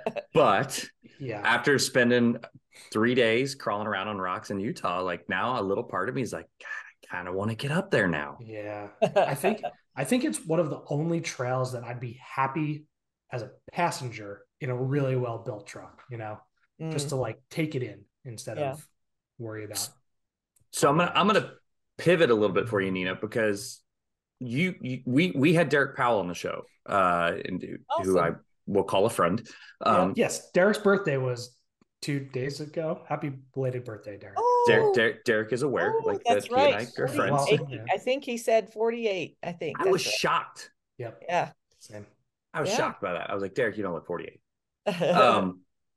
Speaker 1: but
Speaker 2: yeah.
Speaker 1: after spending three days crawling around on rocks in Utah, like, now a little part of me is like, God, I kind of want to get up there now.
Speaker 2: Yeah. I think, I think it's one of the only trails that I'd be happy as a passenger in a really well-built truck, you know, mm. just to like take it in instead yeah. of worry about.
Speaker 1: So I'm going to, I'm going to, pivot a little bit for you, Nina, because you, you we we had Derek Powell on the show, uh, and, awesome. who I will call a friend. Um,
Speaker 2: yeah. Yes, Derek's birthday was two days ago. Happy belated birthday, Derek.
Speaker 3: Oh,
Speaker 1: Derek, Derek, Derek is aware, oh, like
Speaker 3: that's
Speaker 1: that
Speaker 3: right.
Speaker 1: he and I are friends.
Speaker 3: Well, I think he said forty-eight. I think
Speaker 1: I
Speaker 3: that's
Speaker 1: was
Speaker 3: right.
Speaker 1: shocked.
Speaker 2: Yep.
Speaker 3: Yeah.
Speaker 2: Same.
Speaker 1: I was
Speaker 3: yeah.
Speaker 1: shocked by that. I was like, Derek, you don't look forty-eight. um,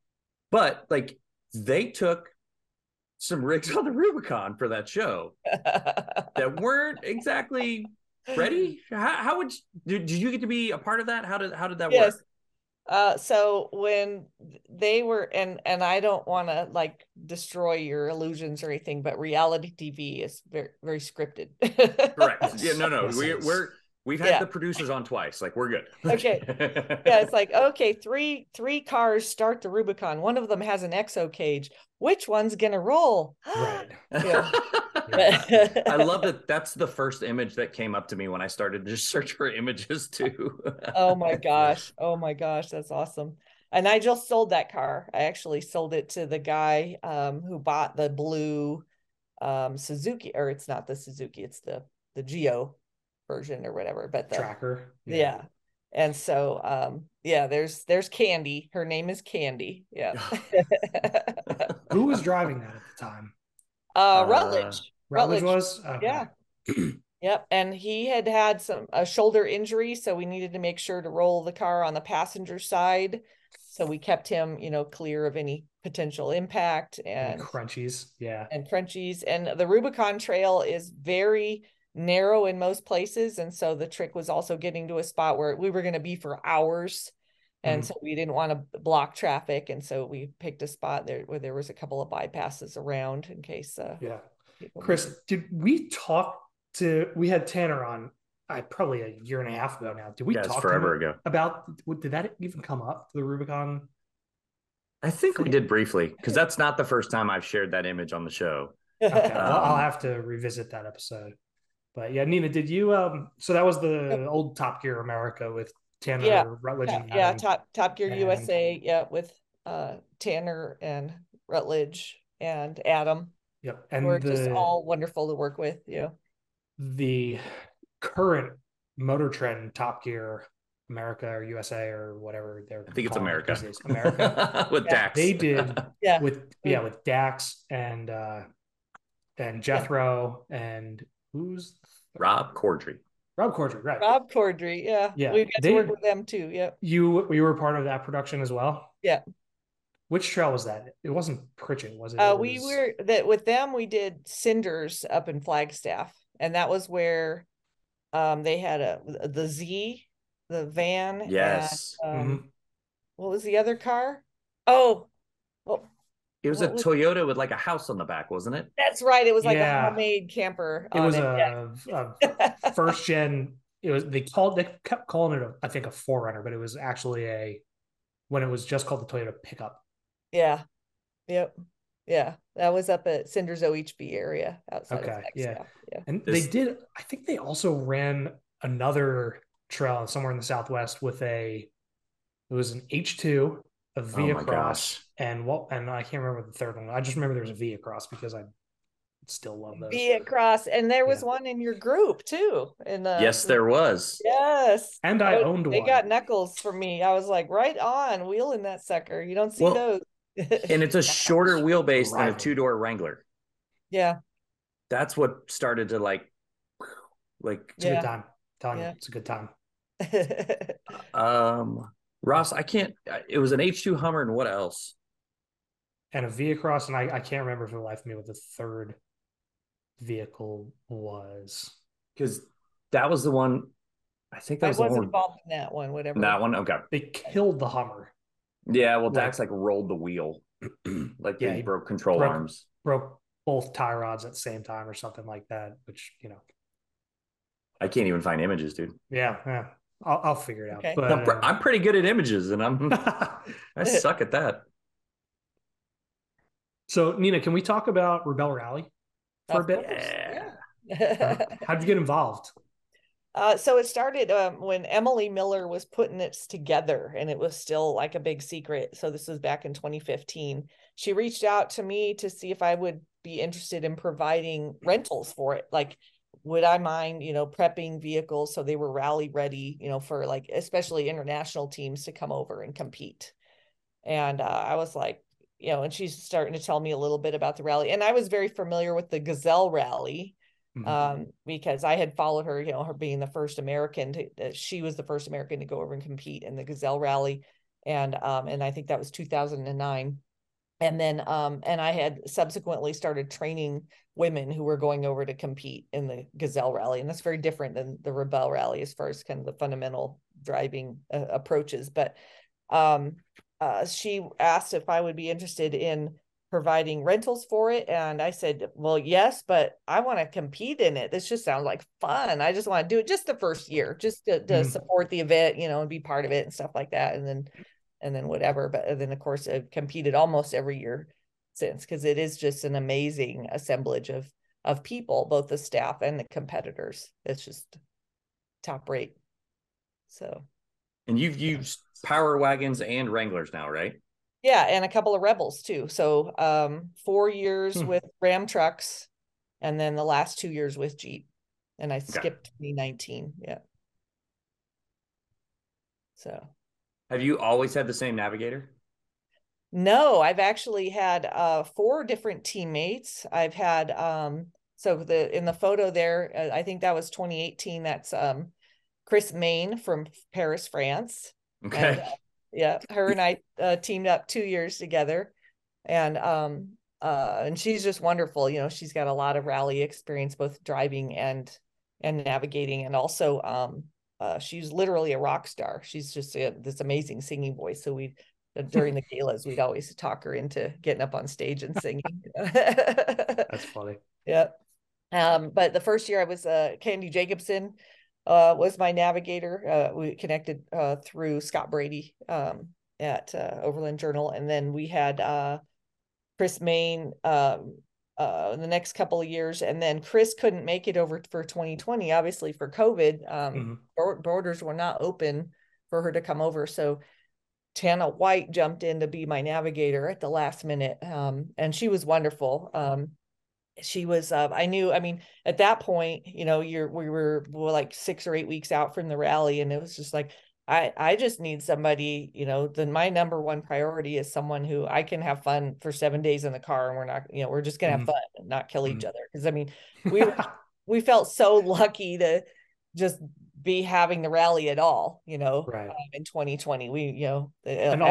Speaker 1: but like they took some rigs on the Rubicon for that show that weren't exactly ready. How, how would you, did, did you get to be a part of that? How did how did that
Speaker 3: yes.
Speaker 1: work?
Speaker 3: Uh, so when they were, and and I don't want to like destroy your illusions or anything, but reality T V is very very scripted.
Speaker 1: Correct.
Speaker 2: Yes.
Speaker 1: Yeah. No. No.
Speaker 2: Yes,
Speaker 1: we, we're we've had
Speaker 3: yeah.
Speaker 1: the producers on twice. Like, we're good.
Speaker 3: Okay. Yeah. It's like, okay, three three cars start the Rubicon. One of them has an X O cage. Which one's gonna roll?
Speaker 2: Right.
Speaker 1: Yeah. Yeah. I love that. That's the first image that came up to me when I started to just search for images too.
Speaker 3: Oh my gosh. Oh my gosh. That's awesome. And I just sold that car. I actually sold it to the guy um, who bought the blue um, Suzuki, or it's not the Suzuki, it's the, the Geo version or whatever, but the
Speaker 2: tracker.
Speaker 3: Yeah. yeah. And so, um, yeah, there's, there's Candy. Her name is Candy. Yeah.
Speaker 2: Who was driving that at the time?
Speaker 3: Uh, Rutledge.
Speaker 2: Uh, Rutledge was?
Speaker 3: Okay. Yeah. Yep. And he had had some, a shoulder injury. So we needed to make sure to roll the car on the passenger side. So we kept him, you know, clear of any potential impact and,
Speaker 2: and crunchies. Yeah.
Speaker 3: And crunchies. And the Rubicon Trail is very narrow in most places, and so the trick was also getting to a spot where we were going to be for hours, and mm-hmm. so we didn't want to block traffic, and so we picked a spot there where there was a couple of bypasses around in case uh
Speaker 2: yeah Chris moved. Did we talk to we had Tanner on I probably a year and a half ago now. Did we
Speaker 1: yeah,
Speaker 2: talk
Speaker 1: forever
Speaker 2: to him
Speaker 1: ago
Speaker 2: about did that even come up, the Rubicon?
Speaker 1: I think we did briefly, because that's not the first time I've shared that image on the show.
Speaker 2: Okay. um, well, I'll have to revisit that episode. But yeah, Nina, did you? Um, so that was the old Top Gear America with Tanner,
Speaker 3: yeah,
Speaker 2: Rutledge,
Speaker 3: yeah,
Speaker 2: and
Speaker 3: yeah, Top Top Gear
Speaker 2: and,
Speaker 3: U S A, yeah, with uh, Tanner and Rutledge and Adam.
Speaker 2: Yep, and
Speaker 3: we're
Speaker 2: the,
Speaker 3: just all wonderful to work with. Yeah,
Speaker 2: the current Motor Trend Top Gear America or U S A or whatever they're.
Speaker 1: I think it's America.
Speaker 2: It America
Speaker 1: with
Speaker 3: yeah.
Speaker 1: Dax.
Speaker 2: They did.
Speaker 3: yeah,
Speaker 2: with yeah with Dax and uh, and Jethro yeah. and. Who's
Speaker 1: Rob Corddry?
Speaker 2: Rob Corddry, right?
Speaker 3: Rob Corddry, yeah,
Speaker 2: yeah.
Speaker 3: We got
Speaker 2: they,
Speaker 3: to work with them too. Yeah,
Speaker 2: you we were part of that production as well.
Speaker 3: Yeah,
Speaker 2: Which trail was that? It wasn't Pritchett, was it?
Speaker 3: Uh,
Speaker 2: it
Speaker 3: we
Speaker 2: was...
Speaker 3: were that with them. We did Cinders up in Flagstaff, and that was where um, they had a the Z, the van.
Speaker 1: Yes.
Speaker 3: And, um,
Speaker 2: mm-hmm.
Speaker 3: What was the other car? Oh, well,
Speaker 1: it was a
Speaker 3: was...
Speaker 1: Toyota with like a house on the back, wasn't it?
Speaker 3: That's right. It was like
Speaker 2: yeah.
Speaker 3: a homemade camper.
Speaker 2: It was
Speaker 3: it.
Speaker 2: a, a first gen. It was they called they kept calling it a, I think a four runner, but it was actually a when it was just called the Toyota pickup.
Speaker 3: Yeah. Yep. Yeah. That was up at Cinders O H B area outside
Speaker 2: okay,
Speaker 3: of Flagstaff.
Speaker 2: Yeah.
Speaker 3: Yeah.
Speaker 2: And
Speaker 1: this...
Speaker 2: they did, I think they also ran another trail somewhere in the Southwest with a, it was an H two, a Via
Speaker 1: oh
Speaker 2: Cross, and what, and I can't remember the third one. I just remember there was a Via Cross because I still love those.
Speaker 3: Via Cross. And there was
Speaker 2: yeah.
Speaker 3: one in your group too. In the
Speaker 1: Yes, there was.
Speaker 3: Yes.
Speaker 2: And I, I owned
Speaker 3: they
Speaker 2: one.
Speaker 3: They got knuckles for me. I was like, right on, wheeling that sucker. You don't see well, those.
Speaker 1: And it's a shorter wheelbase than a two-door Wrangler.
Speaker 3: Yeah.
Speaker 1: That's what started to like like
Speaker 2: it's yeah. a good time. Telling yeah. you, it's a good time.
Speaker 1: um Ross, I can't it was an H two Hummer and what else?
Speaker 2: And a Via Cross, and I, I can't remember for the life of me what the third vehicle was.
Speaker 1: Because that was the one I think that was
Speaker 3: I wasn't
Speaker 1: the one
Speaker 3: involved in that one, whatever.
Speaker 1: That one, okay.
Speaker 2: They killed the Hummer.
Speaker 1: Yeah, well, Dax like, like rolled the wheel, like yeah, he broke control
Speaker 2: broke,
Speaker 1: arms,
Speaker 2: broke both tie rods at the same time, or something like that. Which you know,
Speaker 1: I can't even find images, dude.
Speaker 2: Yeah, yeah, I'll, I'll figure it out.
Speaker 3: Okay.
Speaker 2: But
Speaker 1: I'm, uh, I'm pretty good at images, and I'm I suck at that.
Speaker 2: So, Nina, can we talk about Rebelle Rally for
Speaker 3: of
Speaker 2: a bit?
Speaker 3: Yeah.
Speaker 2: uh, how'd you get involved?
Speaker 3: Uh, so it started um, when Emily Miller was putting it together, and it was still like a big secret. So this was back in twenty fifteen. She reached out to me to see if I would be interested in providing rentals for it. Like, would I mind, you know, prepping vehicles so they were rally ready, you know, for like, especially international teams to come over and compete. And uh, I was like, you know, and she's starting to tell me a little bit about the rally. And I was very familiar with the Gazelle Rally. Mm-hmm. Um, because I had followed her, you know, her being the first American to, uh, she was the first American to go over and compete in the Gazelle Rally. And, um, and I think that was two thousand nine. And then, um, and I had subsequently started training women who were going over to compete in the Gazelle Rally. And that's very different than the Rebelle Rally as far as kind of the fundamental driving uh, approaches. But, um, uh, she asked if I would be interested in providing rentals for it. And I said, well, yes, but I want to compete in it. This just sounds like fun. I just want to do it just the first year, just to, to mm. support the event, you know, and be part of it and stuff like that. And then, and then whatever. But then of course I've competed almost every year since, because it is just an amazing assemblage of, of people, both the staff and the competitors. It's just top rate. So.
Speaker 1: And you've used Power Wagons and Wranglers now, right?
Speaker 3: Yeah, and a couple of Rebels too. So um, four years hmm. with Ram trucks, and then the last two years with Jeep. And I skipped okay. twenty nineteen. Yeah. So.
Speaker 1: Have you always had the same navigator?
Speaker 3: No, I've actually had uh, four different teammates. I've had um, so the in the photo there, uh, I think that was twenty eighteen. That's um, Chris Main from Paris, France.
Speaker 1: Okay.
Speaker 3: And, uh, yeah, her and I uh, teamed up two years together, and um, uh, and she's just wonderful. You know, she's got a lot of rally experience, both driving and and navigating, and also um, uh, she's literally a rock star. She's just a, this amazing singing voice. So we during the galas, we'd always talk her into getting up on stage and singing.
Speaker 2: That's funny.
Speaker 3: Yeah. Um, but the first year I was uh, Candy Jacobson. Uh, was my navigator. Uh, we connected uh, through Scott Brady um, at uh, Overland Journal. And then we had uh, Chris Main um, uh, in the next couple of years. And then Chris couldn't make it over for twenty twenty, obviously for COVID. Um, mm-hmm. Borders were not open for her to come over. So Tana White jumped in to be my navigator at the last minute. Um, and she was wonderful. Um, She was, uh, I knew, I mean, at that point, you know, you're, we were, we were like six or eight weeks out from the rally. And it was just like, I, I just need somebody, you know, then my number one priority is someone who I can have fun for seven days in the car. And we're not, you know, we're just going to have mm-hmm. fun and not kill mm-hmm. each other. Cause I mean, we, we felt so lucky to just be having the rally at all, you know,
Speaker 2: right.
Speaker 3: um, in twenty twenty, we, you know,
Speaker 2: and all,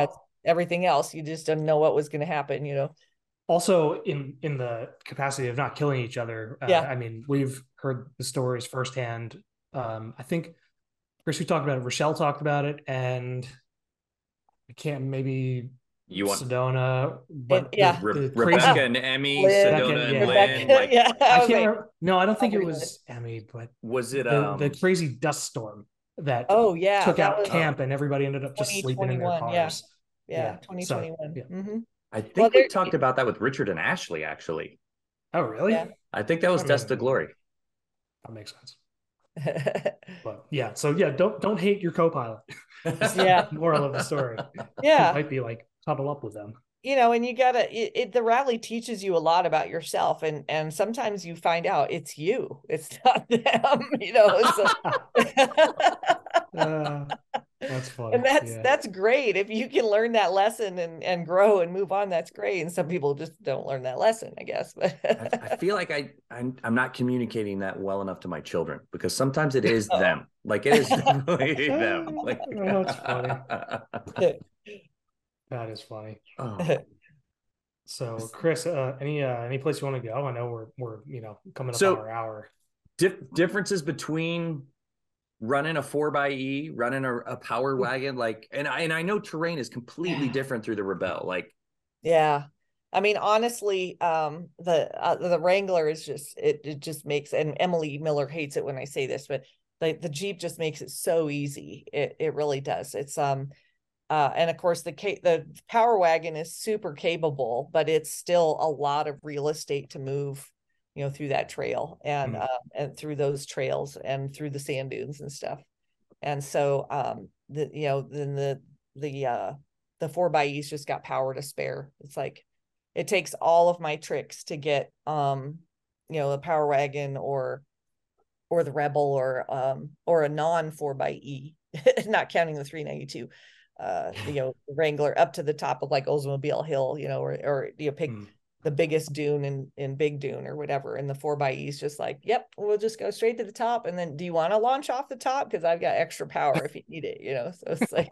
Speaker 3: everything else. You just didn't know what was going to happen, you know.
Speaker 2: Also, in in the capacity of not killing each other, uh,
Speaker 3: yeah.
Speaker 2: I mean, we've heard the stories firsthand. Um, I think, Chris, we talked about it. Rochelle talked about it, and I can't maybe
Speaker 1: you want
Speaker 2: Sedona, but
Speaker 3: it, yeah,
Speaker 2: the, the
Speaker 1: Re-
Speaker 2: crazy,
Speaker 1: Rebecca and Emmy,
Speaker 3: Lynn,
Speaker 1: Sedona and
Speaker 2: yeah.
Speaker 1: Lynn. Like,
Speaker 3: yeah,
Speaker 2: I,
Speaker 3: I
Speaker 2: can't
Speaker 3: like,
Speaker 2: remember. No, I don't think it
Speaker 3: probably
Speaker 2: was Emmy, but
Speaker 1: was it
Speaker 2: the,
Speaker 1: um
Speaker 2: the crazy dust storm that
Speaker 3: oh yeah,
Speaker 2: took
Speaker 3: that
Speaker 2: out
Speaker 3: was
Speaker 2: camp, and everybody ended up just sleeping in their cars.
Speaker 3: Yeah, yeah,
Speaker 2: yeah.
Speaker 3: twenty
Speaker 2: So,
Speaker 3: twenty-one.
Speaker 2: yeah.
Speaker 3: Mm-hmm.
Speaker 1: I think
Speaker 3: well,
Speaker 1: we talked about that with Richard and Ashley, actually.
Speaker 2: Oh, really?
Speaker 3: Yeah.
Speaker 1: I think that was
Speaker 2: I mean,
Speaker 1: Dust to Glory.
Speaker 2: That makes sense. But yeah, so yeah, don't don't hate your co-pilot.
Speaker 3: Yeah.
Speaker 2: Moral of the story.
Speaker 3: Yeah.
Speaker 2: It might be like cuddle up with them.
Speaker 3: You know, and you gotta it, it the rally teaches you a lot about yourself, and and sometimes you find out it's you, it's not them, you know. So
Speaker 2: uh, that's funny.
Speaker 3: And that's
Speaker 2: yeah.
Speaker 3: that's great. If you can learn that lesson and and grow and move on, that's great. And some people just don't learn that lesson, I guess. But
Speaker 1: I, I feel like I I'm, I'm not communicating that well enough to my children, because sometimes it is
Speaker 3: oh.
Speaker 1: them. Like it is definitely them. Like
Speaker 2: oh, that's funny. That is funny.
Speaker 1: Oh.
Speaker 2: So, Chris, uh, any uh, any place you want to go? I know we're we're you know coming up
Speaker 1: so,
Speaker 2: on our hour.
Speaker 1: Dif- differences between running a four by E, running a, a power wagon, like, and I and I know terrain is completely different through the Rebelle. Like,
Speaker 3: yeah, I mean, honestly, um, the uh, the Wrangler is just it it just makes, and Emily Miller hates it when I say this, but the the Jeep just makes it so easy. It it really does. It's um. Uh, and of course, the the Power Wagon is super capable, but it's still a lot of real estate to move, you know, through that trail and mm. uh, and through those trails and through the sand dunes and stuff. And so, um, the you know, then the the uh, the four by E's just got power to spare. It's like it takes all of my tricks to get, um, you know, a Power Wagon or or the Rebel or um or a non four by E, not counting the three ninety-two. Uh, you know, Wrangler up to the top of like Oldsmobile Hill, you know, or or you know, pick mm. the biggest dune in in Big Dune or whatever, and the four by E's just like, yep, we'll just go straight to the top, and then do you want to launch off the top, because I've got extra power if you need it, you know. So it's like,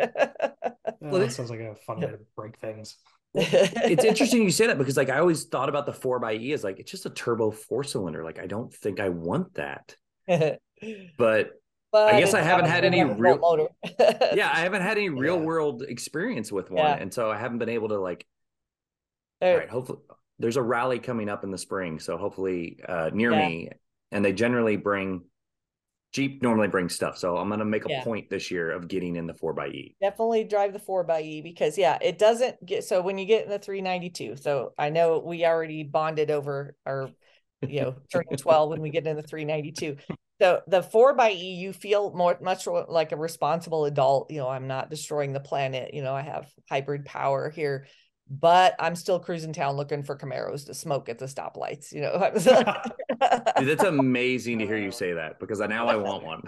Speaker 2: well, that sounds like a fun way to break things.
Speaker 1: Well, it's interesting you say that, because like I always thought about the four by E as like it's just a turbo four cylinder. Like I don't think I want that, but. But I guess I haven't had any real motor. yeah, I haven't had any real yeah. world experience with one. Yeah. And so I haven't been able to like, uh, all right, hopefully there's a rally coming up in the spring. So hopefully uh, near yeah. me, and they generally bring, Jeep normally brings stuff. So I'm going to make a yeah. point this year of getting in the four by E.
Speaker 3: Definitely drive the four by E, because yeah, it doesn't get, so when you get in the three ninety-two, so I know we already bonded over our, you know, turning twelve when we get in the three ninety-two. So the four by E, you feel more much like a responsible adult. You know, I'm not destroying the planet. You know, I have hybrid power here, but I'm still cruising town looking for Camaros to smoke at the stoplights. You know,
Speaker 1: dude, that's amazing to hear you say that, because now I want one.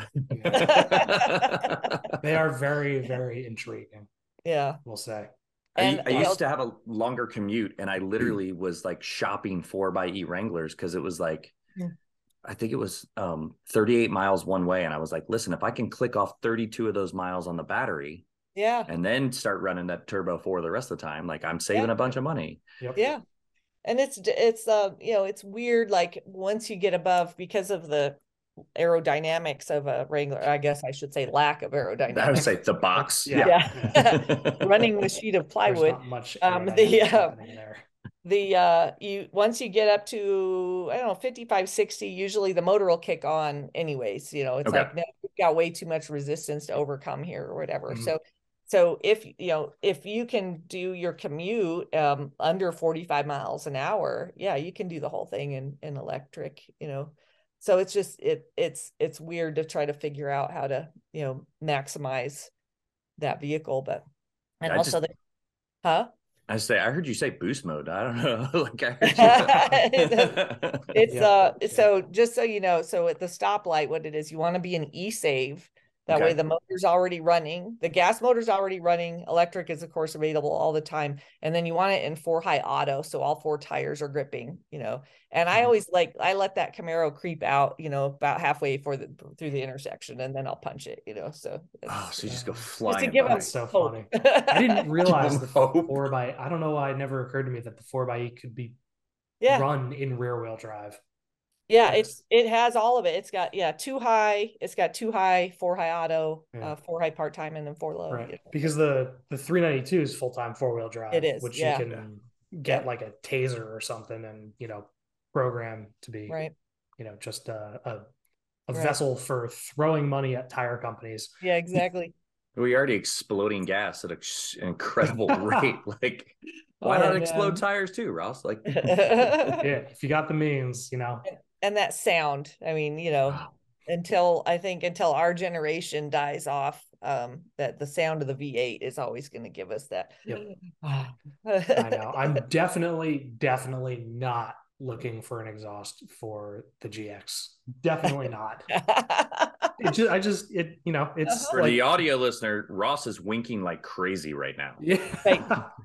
Speaker 2: They are very, very intriguing.
Speaker 3: Yeah,
Speaker 2: we'll say.
Speaker 1: I, I used to have a longer commute, and I literally was like shopping four by E Wranglers, because it was like. Yeah. I think it was um, thirty-eight miles one way. And I was like, listen, if I can click off thirty-two of those miles on the battery,
Speaker 3: yeah,
Speaker 1: and then start running that turbo four the rest of the time, like I'm saving
Speaker 3: yeah.
Speaker 1: a bunch of money.
Speaker 3: Yep. Yeah. And it's, it's, uh, you know, it's weird. Like once you get above, because of the aerodynamics of a Wrangler, I guess I should say lack of aerodynamics.
Speaker 1: I would say the box.
Speaker 3: Yeah. yeah. Running the sheet of plywood.
Speaker 2: Much
Speaker 3: um, the, uh, The uh you once you get up to I don't know fifty-five, sixty, usually the motor will kick on anyways. You know, it's okay. like no, we've got way too much resistance to overcome here or whatever. Mm-hmm. So so if you know if you can do your commute um under forty-five miles an hour, yeah, you can do the whole thing in in electric, you know. So it's just it it's it's weird to try to figure out how to, you know, maximize that vehicle, but and yeah, also just... the huh
Speaker 1: I say, I heard you say boost mode. I don't know. like I heard you.
Speaker 3: It's yeah. uh so just so you know, so at the stoplight, what it is, you want to be an E-save. That
Speaker 1: Okay.
Speaker 3: way the motor's already running. The gas motor's already running. Electric is, of course, available all the time. And then you want it in four high auto. So all four tires are gripping, you know. And I always like, I let that Camaro creep out, you know, about halfway for the through the intersection, and then I'll punch it, you know. So
Speaker 1: oh, so you just go
Speaker 2: um,
Speaker 1: flying.
Speaker 3: just to give them
Speaker 2: so
Speaker 3: hope.
Speaker 2: funny. I didn't realize the
Speaker 1: Hope.
Speaker 2: four by I don't know why it never occurred to me that the four by eight could be
Speaker 3: Yeah.
Speaker 2: run in rear wheel drive.
Speaker 3: Yeah, it's it has all of it. It's got yeah, two high, it's got two high, four high auto,
Speaker 2: Yeah.
Speaker 3: uh, four high part time, and then four low.
Speaker 2: Right.
Speaker 3: You know?
Speaker 2: Because the the three ninety-two is full time four wheel drive.
Speaker 3: It is,
Speaker 2: which
Speaker 3: yeah.
Speaker 2: you can get yeah. like a taser or something, and you know, program to be
Speaker 3: right.
Speaker 2: You know, just a a, a
Speaker 3: right.
Speaker 2: vessel for throwing money at tire companies.
Speaker 3: Yeah, exactly.
Speaker 1: We're already exploding gas at an incredible rate. Like, why
Speaker 3: oh,
Speaker 1: not
Speaker 3: man.
Speaker 1: explode tires too, Ross? Like,
Speaker 2: yeah, if you got the means, you know.
Speaker 3: And that sound, I mean, you know, wow. until I think until our generation dies off, um, that the sound of the V eight is always going to give us that.
Speaker 2: Yep. I know. I'm definitely, definitely not looking for an exhaust for the G X. Definitely not. It just, I just, it, you know, it's
Speaker 1: for
Speaker 2: like,
Speaker 1: the audio listener, Ross is winking like crazy right now.
Speaker 2: Yeah.
Speaker 3: Right.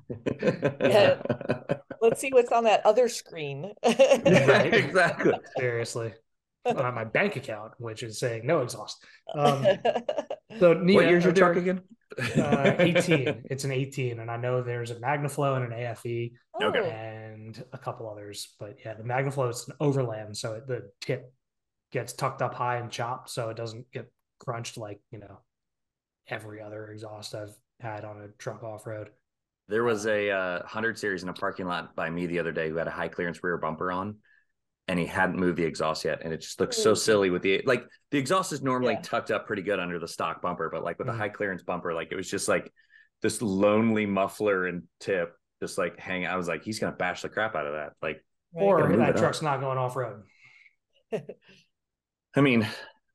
Speaker 3: Yeah. Let's see what's on that other screen.
Speaker 2: Right.
Speaker 1: Exactly.
Speaker 2: Seriously. On my bank account, which is saying no exhaust. Um, so Nina,
Speaker 1: what year's your
Speaker 2: there,
Speaker 1: truck again?
Speaker 2: uh, eighteen. It's an eighteen, and I know there's a MagnaFlow and an A F E,
Speaker 1: okay.
Speaker 2: and a couple others. But yeah, the MagnaFlow is an overland, so it, the tip gets tucked up high and chopped, so it doesn't get crunched like, you know, every other exhaust I've had on a truck off road.
Speaker 1: There was a uh, one hundred series in a parking lot by me the other day who had a high clearance rear bumper on, and he hadn't moved the exhaust yet, and it just looks so silly with the like the exhaust is normally yeah. tucked up pretty good under the stock bumper, but like with mm. a high clearance bumper, like it was just like this lonely muffler and tip just like hang. I was like, he's gonna bash the crap out of that. Like,
Speaker 2: or that truck's up. Not going off road.
Speaker 1: I mean,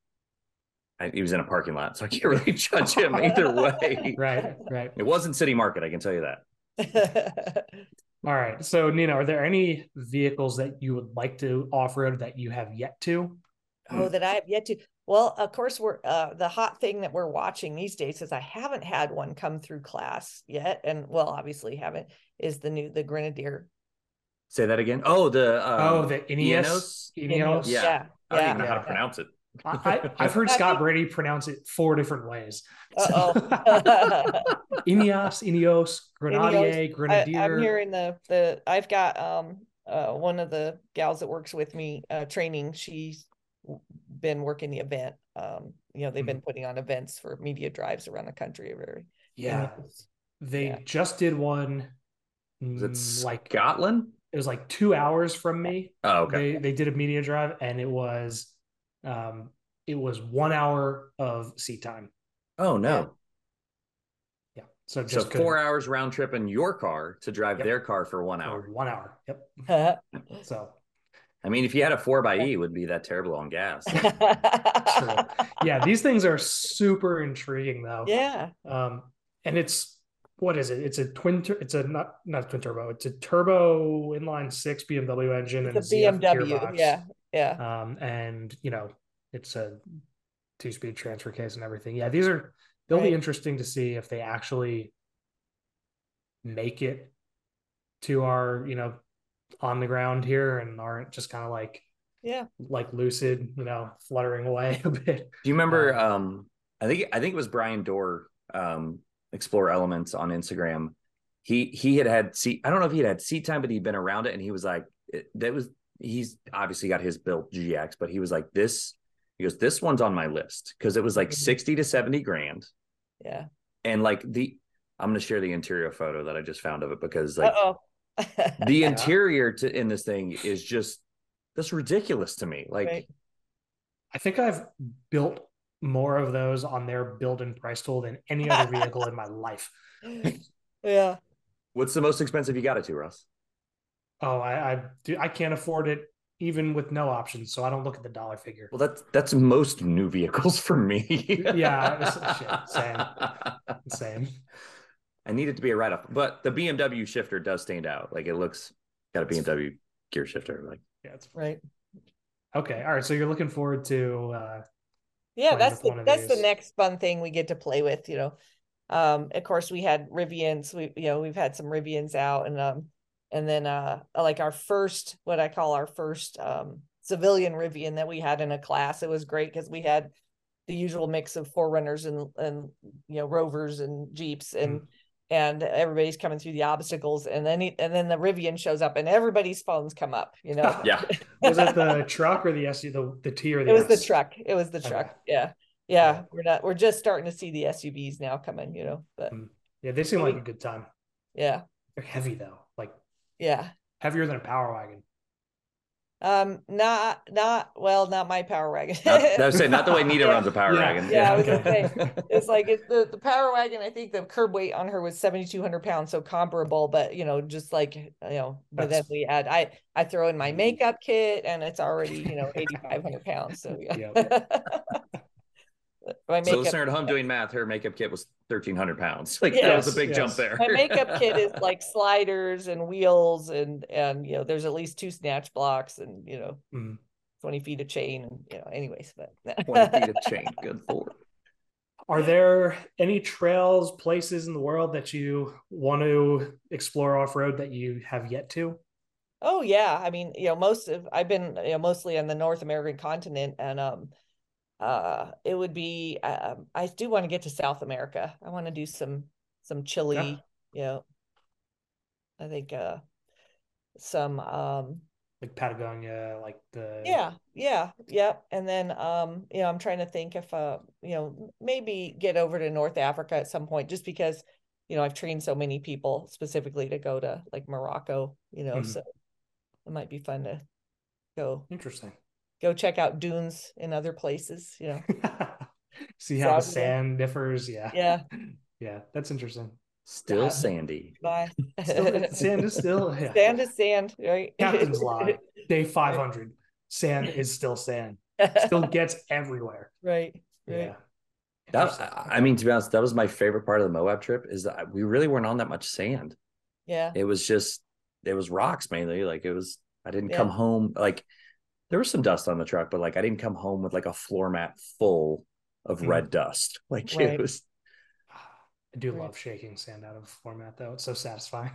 Speaker 1: I, he was in a parking lot, so I can't really judge him either way.
Speaker 2: Right, right.
Speaker 1: It wasn't City Market, I can tell you that.
Speaker 2: All right. So, Nina, are there any vehicles that you would like to off-road that you have yet to?
Speaker 3: Oh, that I have yet to. Well, of course, we're uh, the hot thing that we're watching these days is I haven't had one come through class yet, and well, obviously haven't. Is the new the Grenadier?
Speaker 1: Say that again. Oh, the um,
Speaker 2: oh the Ineos.
Speaker 3: Ineos. Ineos.
Speaker 1: Yeah.
Speaker 3: yeah,
Speaker 1: I don't
Speaker 3: yeah.
Speaker 1: even know
Speaker 3: yeah.
Speaker 1: how to pronounce it.
Speaker 2: I, I've heard Scott Brady pronounce it four different ways.
Speaker 3: Uh-oh.
Speaker 2: Ineos, Ineos, Grenadier, Grenadier.
Speaker 3: I, I'm hearing the the. I've got um uh one of the gals that works with me uh training. She's been working the event. Um, you know, they've been putting on events for media drives around the country. Very
Speaker 2: yeah. They yeah. just did one.
Speaker 1: Was it
Speaker 2: like
Speaker 1: Scotland?
Speaker 2: It was like two hours from me.
Speaker 1: Oh, okay.
Speaker 2: They they did a media drive, and it was. Um, it was one hour of seat time.
Speaker 1: Oh no!
Speaker 2: Yeah, so just
Speaker 1: so
Speaker 2: couldn't.
Speaker 1: four hours round trip in your car to drive
Speaker 2: yep.
Speaker 1: their car for one hour.
Speaker 2: For one hour. Yep. So,
Speaker 1: I mean, if you had a four by E, it would be that terrible on gas.
Speaker 2: True. Yeah, these things are super intriguing, though.
Speaker 3: Yeah.
Speaker 2: Um, and it's what is it? It's a twin. It's a not not a twin turbo. It's a turbo inline six B M W engine
Speaker 3: it's
Speaker 2: and
Speaker 3: a B M W.
Speaker 2: Gearbox.
Speaker 3: Yeah. Yeah.
Speaker 2: Um, and you know, it's a two-speed transfer case and everything. Yeah, these are they'll right. be interesting to see if they actually make it to our, you know, on the ground here and aren't just kind of like
Speaker 3: yeah,
Speaker 2: like Lucid, you know, fluttering away a bit.
Speaker 1: Do you remember um, um I think I think it was Brian Dorr, um, Explore Elements on Instagram. He he had had seat I don't know if he had had seat time, but he'd been around it, and he was like it, that was he's obviously got his built G X, but he was like, this, he goes, this one's on my list because it was like sixty to seventy grand.
Speaker 3: Yeah.
Speaker 1: And like the, I'm going to share the interior photo that I just found of it because like
Speaker 3: Uh-oh.
Speaker 1: the interior to in this thing is just, that's ridiculous to me. Like,
Speaker 3: right.
Speaker 2: I think I've built more of those on their build and price tool than any other vehicle in my life.
Speaker 3: Yeah.
Speaker 1: What's the most expensive you got it to, Russ?
Speaker 2: Oh, I I, do, I can't afford it even with no options, so I don't look at the dollar figure.
Speaker 1: Well, that's that's most new vehicles for me.
Speaker 2: Yeah, shit, same, same.
Speaker 1: I need it to be a write-off, but the B M W shifter does stand out. Like it looks got a B M W gear shifter. Like
Speaker 2: yeah, it's
Speaker 3: right.
Speaker 2: Okay, all right. So you're looking forward to uh,
Speaker 3: Yeah, that's the, that's the next fun thing we get to play with, you know. Um, of course, we had Rivians. We, you know, we've had some Rivians out, and um, and then uh, like our first, what I call our first um civilian Rivian that we had in a class. It was great because we had the usual mix of four runners and and you know Rovers and Jeeps, and mm. and everybody's coming through the obstacles, and then he, and then the Rivian shows up, and everybody's phones come up. You know,
Speaker 1: yeah.
Speaker 2: Was it the truck or the S U V, the the T or the?
Speaker 3: It was
Speaker 2: S?
Speaker 3: the truck. It was the truck. Okay. Yeah. Yeah, yeah, we're not. We're just starting to see the S U Vs now coming. You know, but
Speaker 2: yeah, they seem like a good time.
Speaker 3: Yeah,
Speaker 2: they're heavy though. Like
Speaker 3: yeah,
Speaker 2: heavier than a Power Wagon.
Speaker 3: Um, not not well, not my Power Wagon.
Speaker 1: Not, I was saying not the way Nita
Speaker 3: yeah.
Speaker 1: runs a Power
Speaker 3: yeah.
Speaker 1: Wagon.
Speaker 3: Yeah, I was gonna say it's like it's the the Power Wagon. I think the curb weight on her was seventy-two hundred pounds, so comparable. But you know, just like you know, but That's... then we add I I throw in my makeup kit, and it's already you know eighty-five hundred pounds. So yeah.
Speaker 1: My makeup, so listener at home doing math, her makeup kit was thirteen hundred pounds. Like yes, that was a big yes. jump there.
Speaker 3: My makeup kit is like sliders and wheels and, and, you know, there's at least two snatch blocks and, you know, mm. twenty feet of chain and, you know, anyways, but
Speaker 1: twenty feet of chain. Good Lord.
Speaker 2: Are there any trails, places in the world that you want to explore off-road that you have yet to?
Speaker 3: Oh yeah. I mean, you know, most of, I've been, you know, mostly on the North American continent, and, um, uh it would be um I do want to get to South America. I want to do some some Chile, yeah. you know, I think uh some um
Speaker 2: like Patagonia, like the
Speaker 3: yeah yeah yeah and then um you know I'm trying to think if uh you know maybe get over to North Africa at some point, just because you know I've trained so many people specifically to go to like Morocco, you know, mm-hmm. so it might be fun to go.
Speaker 2: Interesting.
Speaker 3: Go check out dunes in other places, you know.
Speaker 2: See how so, the sand yeah. differs. Yeah.
Speaker 3: Yeah.
Speaker 2: Yeah. That's interesting.
Speaker 1: Still uh, sandy.
Speaker 3: Bye.
Speaker 2: Still, sand is still yeah.
Speaker 3: Sand is sand, right?
Speaker 2: Captain's log. Day five hundred. Sand is still sand. Still gets everywhere.
Speaker 3: Right. Right.
Speaker 1: Yeah. That, I mean, to be honest, that was my favorite part of the Moab trip, is that we really weren't on that much sand.
Speaker 3: Yeah.
Speaker 1: It was just, it was rocks mainly. Like it was, I didn't yeah. come home like, there was some dust on the truck, but like I didn't come home with like a floor mat full of mm. red dust. Like right. it was.
Speaker 2: I do love shaking sand out of a floor mat though. It's so satisfying.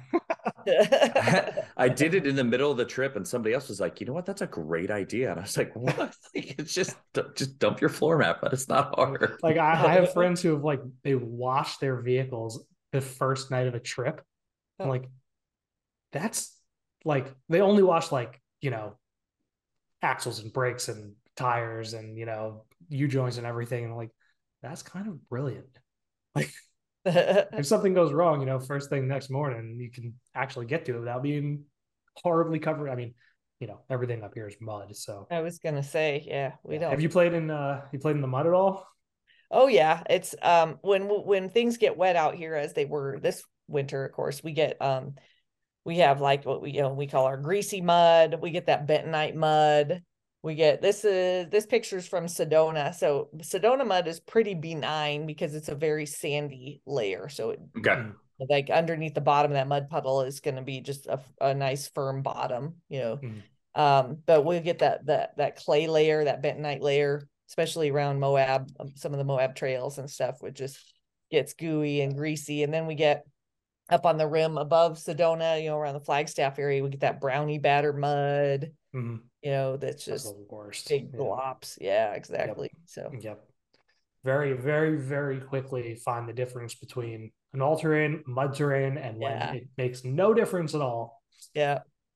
Speaker 1: I, I did it in the middle of the trip, and somebody else was like, "You know what? That's a great idea." And I was like, "What? Like, it's just just dump your floor mat, but it's not hard."
Speaker 2: Like I, I have friends who have like they wash their vehicles the first night of a trip. I'm like, that's like they only wash like you know. axles and brakes and tires and you know U-joints and everything, and like that's kind of brilliant. Like if something goes wrong, you know, first thing next morning you can actually get to it without being horribly covered. I mean, you know, everything up here is mud, so
Speaker 3: I was gonna say, yeah, we don't.
Speaker 2: Have you played in uh you played in the mud at all?
Speaker 3: Oh yeah, it's um when when things get wet out here, as they were this winter, of course, we get um we have like what we you know we call our greasy mud. We get that bentonite mud. We get this is this picture's from Sedona. So Sedona mud is pretty benign because it's a very sandy layer. So it,
Speaker 1: okay.
Speaker 3: like underneath the bottom of that mud puddle is going to be just a, a nice firm bottom, you know. Mm. Um, but we'll get that that that clay layer, that bentonite layer, especially around Moab, some of the Moab trails and stuff, which just gets gooey and greasy. And then we get up on the rim above Sedona, you know, around the Flagstaff area, we get that brownie batter mud, mm-hmm. you know, that's just
Speaker 2: that's the worst.
Speaker 3: Big
Speaker 2: yeah.
Speaker 3: glops. Yeah, exactly.
Speaker 2: Yep.
Speaker 3: So,
Speaker 2: yep. Very, very, very quickly find the difference between an all-terrain, mud terrain, and when yeah. it makes no difference at all.
Speaker 3: Yeah.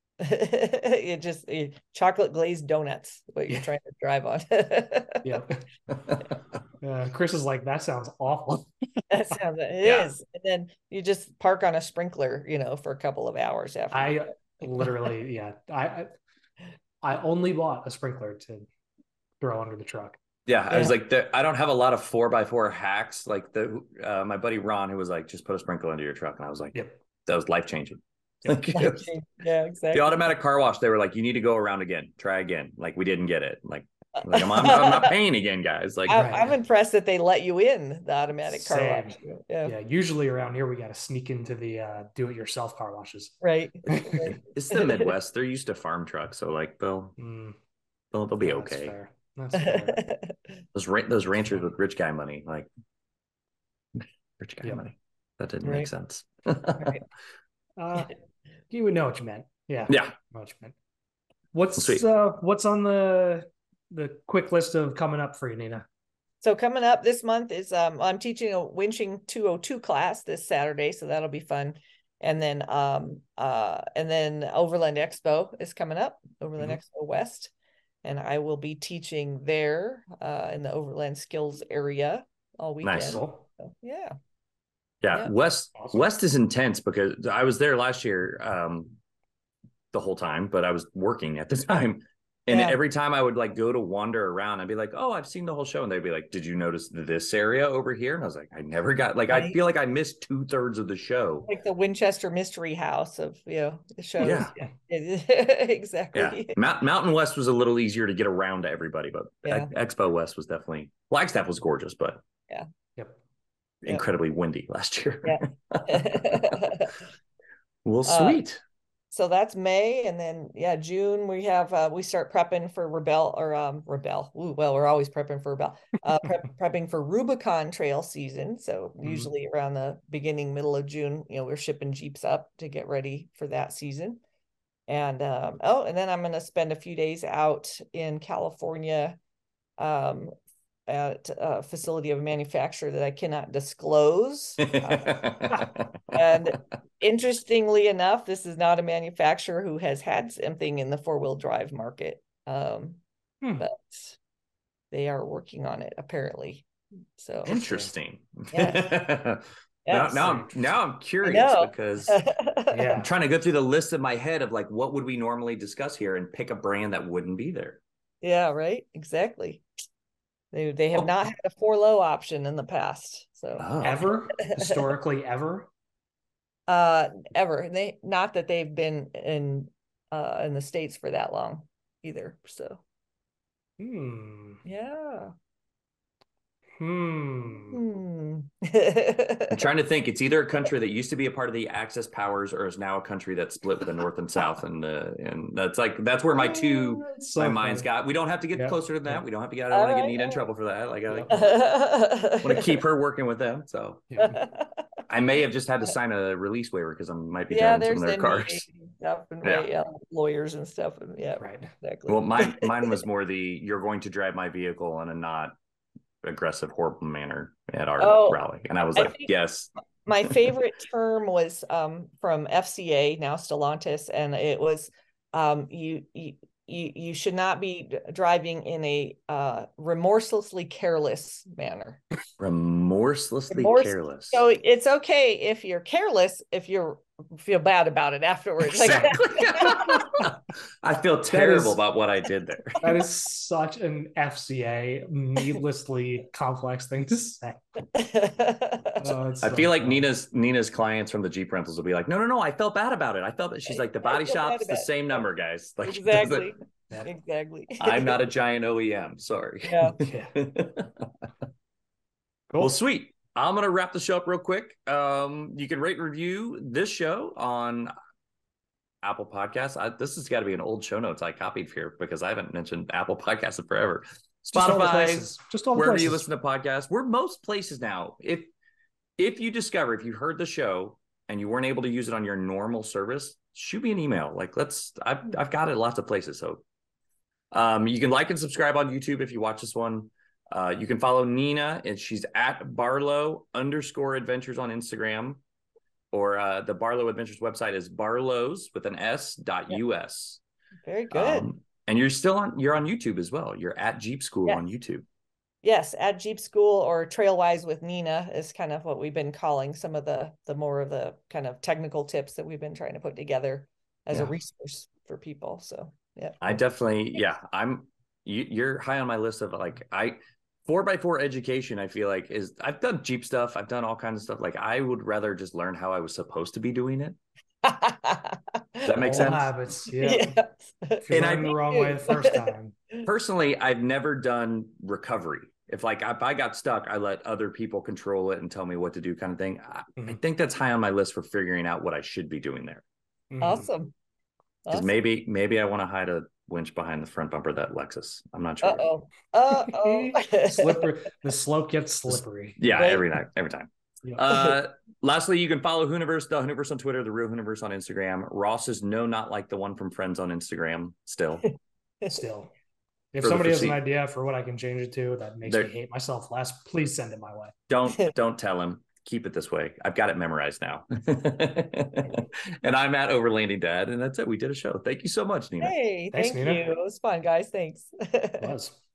Speaker 3: it just it, chocolate glazed donuts, what you're yeah. trying to drive on.
Speaker 2: yeah. Uh, Chris is like, that sounds awful.
Speaker 3: That sounds it yeah. is. And then you just park on a sprinkler, you know, for a couple of hours after.
Speaker 2: I literally, yeah. I, I I only bought a sprinkler to throw under the truck.
Speaker 1: Yeah, I yeah. was like, the, I don't have a lot of four by four hacks. Like the uh, my buddy Ron, who was like, just put a sprinkler under your truck, and I was like,
Speaker 2: yep,
Speaker 1: that was life changing.
Speaker 3: Like, yeah, exactly.
Speaker 1: The automatic car wash, they were like, you need to go around again, try again. Like we didn't get it. Like, like I'm, I'm, I'm not paying again, guys. Like
Speaker 3: I'm, right. I'm impressed that they let you in the automatic car
Speaker 2: Same.
Speaker 3: wash.
Speaker 2: Yeah. yeah, usually around here we got to sneak into the uh, do-it-yourself car washes.
Speaker 3: Right.
Speaker 1: It's the Midwest. They're used to farm trucks, so like they'll mm. they'll, they'll be
Speaker 2: yeah,
Speaker 1: okay.
Speaker 2: Fair. That's fair.
Speaker 1: those ra- those ranchers with rich guy money, like rich guy
Speaker 2: Yep.
Speaker 1: money. That didn't
Speaker 3: Right.
Speaker 1: make sense.
Speaker 2: Right. Uh, you would know what you meant. Yeah.
Speaker 1: Yeah.
Speaker 2: Know what you meant. What's
Speaker 1: Sweet.
Speaker 2: uh what's on the the quick list of coming up for you, Nina?
Speaker 3: So coming up this month is um I'm teaching a winching two oh two class this Saturday, so that'll be fun. And then um uh and then Overland Expo is coming up, Overland mm-hmm. Expo West, and I will be teaching there uh in the Overland Skills area all weekend.
Speaker 1: Nice.
Speaker 3: So, yeah.
Speaker 1: Yeah, yeah. West awesome. West is intense because I was there last year um the whole time, but I was working at the time. And yeah. every time I would like go to wander around, I'd be like, oh, I've seen the whole show. And they'd be like, did you notice this area over here? And I was like, I never got like, right. I feel like I missed two thirds of the show.
Speaker 3: Like the Winchester Mystery House of, you know, the shows.
Speaker 1: Yeah.
Speaker 3: Exactly.
Speaker 1: Yeah. Mount, Mountain West was a little easier to get around to everybody, but yeah. Expo West was definitely, Flagstaff was gorgeous, but
Speaker 3: yeah.
Speaker 2: Yep.
Speaker 1: Incredibly yep. windy last year.
Speaker 3: Yeah.
Speaker 1: Well, sweet. Uh,
Speaker 3: So that's May, and then yeah, June we have uh, we start prepping for Rebel or um Rebel. Ooh, well, we're always prepping for Rebel. Uh, prep, prepping for Rubicon Trail season. So mm-hmm. usually around the beginning, middle of June, you know, we're shipping Jeeps up to get ready for that season. And um, oh, and then I'm going to spend a few days out in California, um, at a facility of a manufacturer that I cannot disclose. Uh, and interestingly enough, this is not a manufacturer who has had something in the four-wheel drive market, um, hmm. but they are working on it apparently. So
Speaker 1: interesting.
Speaker 3: Yes.
Speaker 1: Yes. Now, now I'm now I'm curious because yeah. I'm trying to go through the list in my head of like what would we normally discuss here and pick a brand that wouldn't be there.
Speaker 3: Yeah, right. Exactly. They they have oh. not had a four low option in the past. So
Speaker 2: oh. ever historically ever.
Speaker 3: Uh, ever. They not that they've been in uh in the States for that long either. So,
Speaker 2: hmm.
Speaker 3: yeah.
Speaker 2: Hmm.
Speaker 3: hmm.
Speaker 1: I'm trying to think. It's either a country that used to be a part of the Axis powers, or is now a country that's split with the North and South, and uh, and that's like that's where my two so my mind's got. We don't have to get yep. closer to that. Yep. We don't have to get. I don't want right. to get Nina in trouble for that. Like I like, want to keep her working with them. So yeah. I may have just had to sign a release waiver because I might be
Speaker 3: yeah,
Speaker 1: driving some of their cars.
Speaker 3: Stuff and yeah. Way, yeah, lawyers and stuff. And, yeah,
Speaker 2: right.
Speaker 3: Exactly.
Speaker 1: Well, mine mine was more the you're going to drive my vehicle in a not aggressive, horrible manner at our oh, rally, and I was like, I yes.
Speaker 3: My favorite term was um, from F C A, now Stellantis, and it was um, you you you you should not be driving in a uh, remorselessly careless manner.
Speaker 1: Remorselessly
Speaker 3: Remorse-
Speaker 1: careless.
Speaker 3: So it's okay if you're careless if you feel bad about it afterwards.
Speaker 1: Exactly. I feel terrible is, about what I did there.
Speaker 2: That is such an F C A needlessly complex thing to say.
Speaker 1: Oh, I feel like Nina's Nina's clients from the Jeep rentals will be like, no, no, no, I felt bad about it. I felt that she's like the body shop's the same number, guys. Like
Speaker 3: exactly. Exactly.
Speaker 1: I'm not a giant O E M. Sorry.
Speaker 3: Yeah.
Speaker 2: yeah.
Speaker 1: Cool. Well, sweet. I'm going to wrap the show up real quick. Um, you can rate and review this show on Apple Podcasts. I, this has got to be an old show notes I copied here because I haven't mentioned Apple Podcasts in forever. Spotify,
Speaker 2: just, just all the
Speaker 1: wherever
Speaker 2: places.
Speaker 1: you listen to podcasts. We're most places now. If if you discover, if you heard the show and you weren't able to use it on your normal service, shoot me an email. Like, let's, I've, I've got it lots of places. So um, you can like and subscribe on YouTube if you watch this one. Uh, you can follow Nina, and she's at Barlow underscore adventures on Instagram, or uh, the Barlow Adventures website is barlows with an S dot US.
Speaker 3: Very good.
Speaker 1: Um, and you're still on, you're on YouTube as well. You're at Jeep School yes. on YouTube.
Speaker 3: Yes, at Jeep School, or Trailwise with Nina is kind of what we've been calling some of the, the more of the kind of technical tips that we've been trying to put together as yeah. a resource for people. So, yeah.
Speaker 1: I definitely, yeah, I'm, you, you're high on my list of like, I, Four by four education, I feel like is I've done Jeep stuff. I've done all kinds of stuff. Like I would rather just learn how I was supposed to be doing it. Does that make
Speaker 2: Old
Speaker 1: sense?
Speaker 2: Habits, yeah.
Speaker 3: Yes.
Speaker 2: If you're and I the wrong way the first time.
Speaker 1: Personally, I've never done recovery. If like if I got stuck, I let other people control it and tell me what to do, kind of thing. I, mm-hmm. I think that's high on my list for figuring out what I should be doing there.
Speaker 3: Awesome.
Speaker 1: Because awesome. maybe maybe I want to hide a winch behind the front bumper of that Lexus. I'm not sure.
Speaker 3: Uh-oh. Uh-oh.
Speaker 2: Slippery. The slope gets slippery.
Speaker 1: Yeah,
Speaker 3: Right.
Speaker 1: every night, every time. Yeah. Uh, lastly, you can follow Hooniverse, the Hooniverse on Twitter, the Real Hooniverse on Instagram. Ross is no, not like the one from Friends on Instagram. Still,
Speaker 2: still. If
Speaker 1: for
Speaker 2: somebody has an idea for what I can change it to that makes
Speaker 1: They're,
Speaker 2: me hate myself less, please send it my way.
Speaker 1: Don't don't tell him. Keep it this way. I've got it memorized now. And I'm at Overlanding Dad, and that's it. We did a show. Thank you so much, Nina.
Speaker 3: Hey,
Speaker 2: Thanks,
Speaker 3: thank
Speaker 2: Nina.
Speaker 3: you. It was fun, guys. Thanks.
Speaker 2: It was.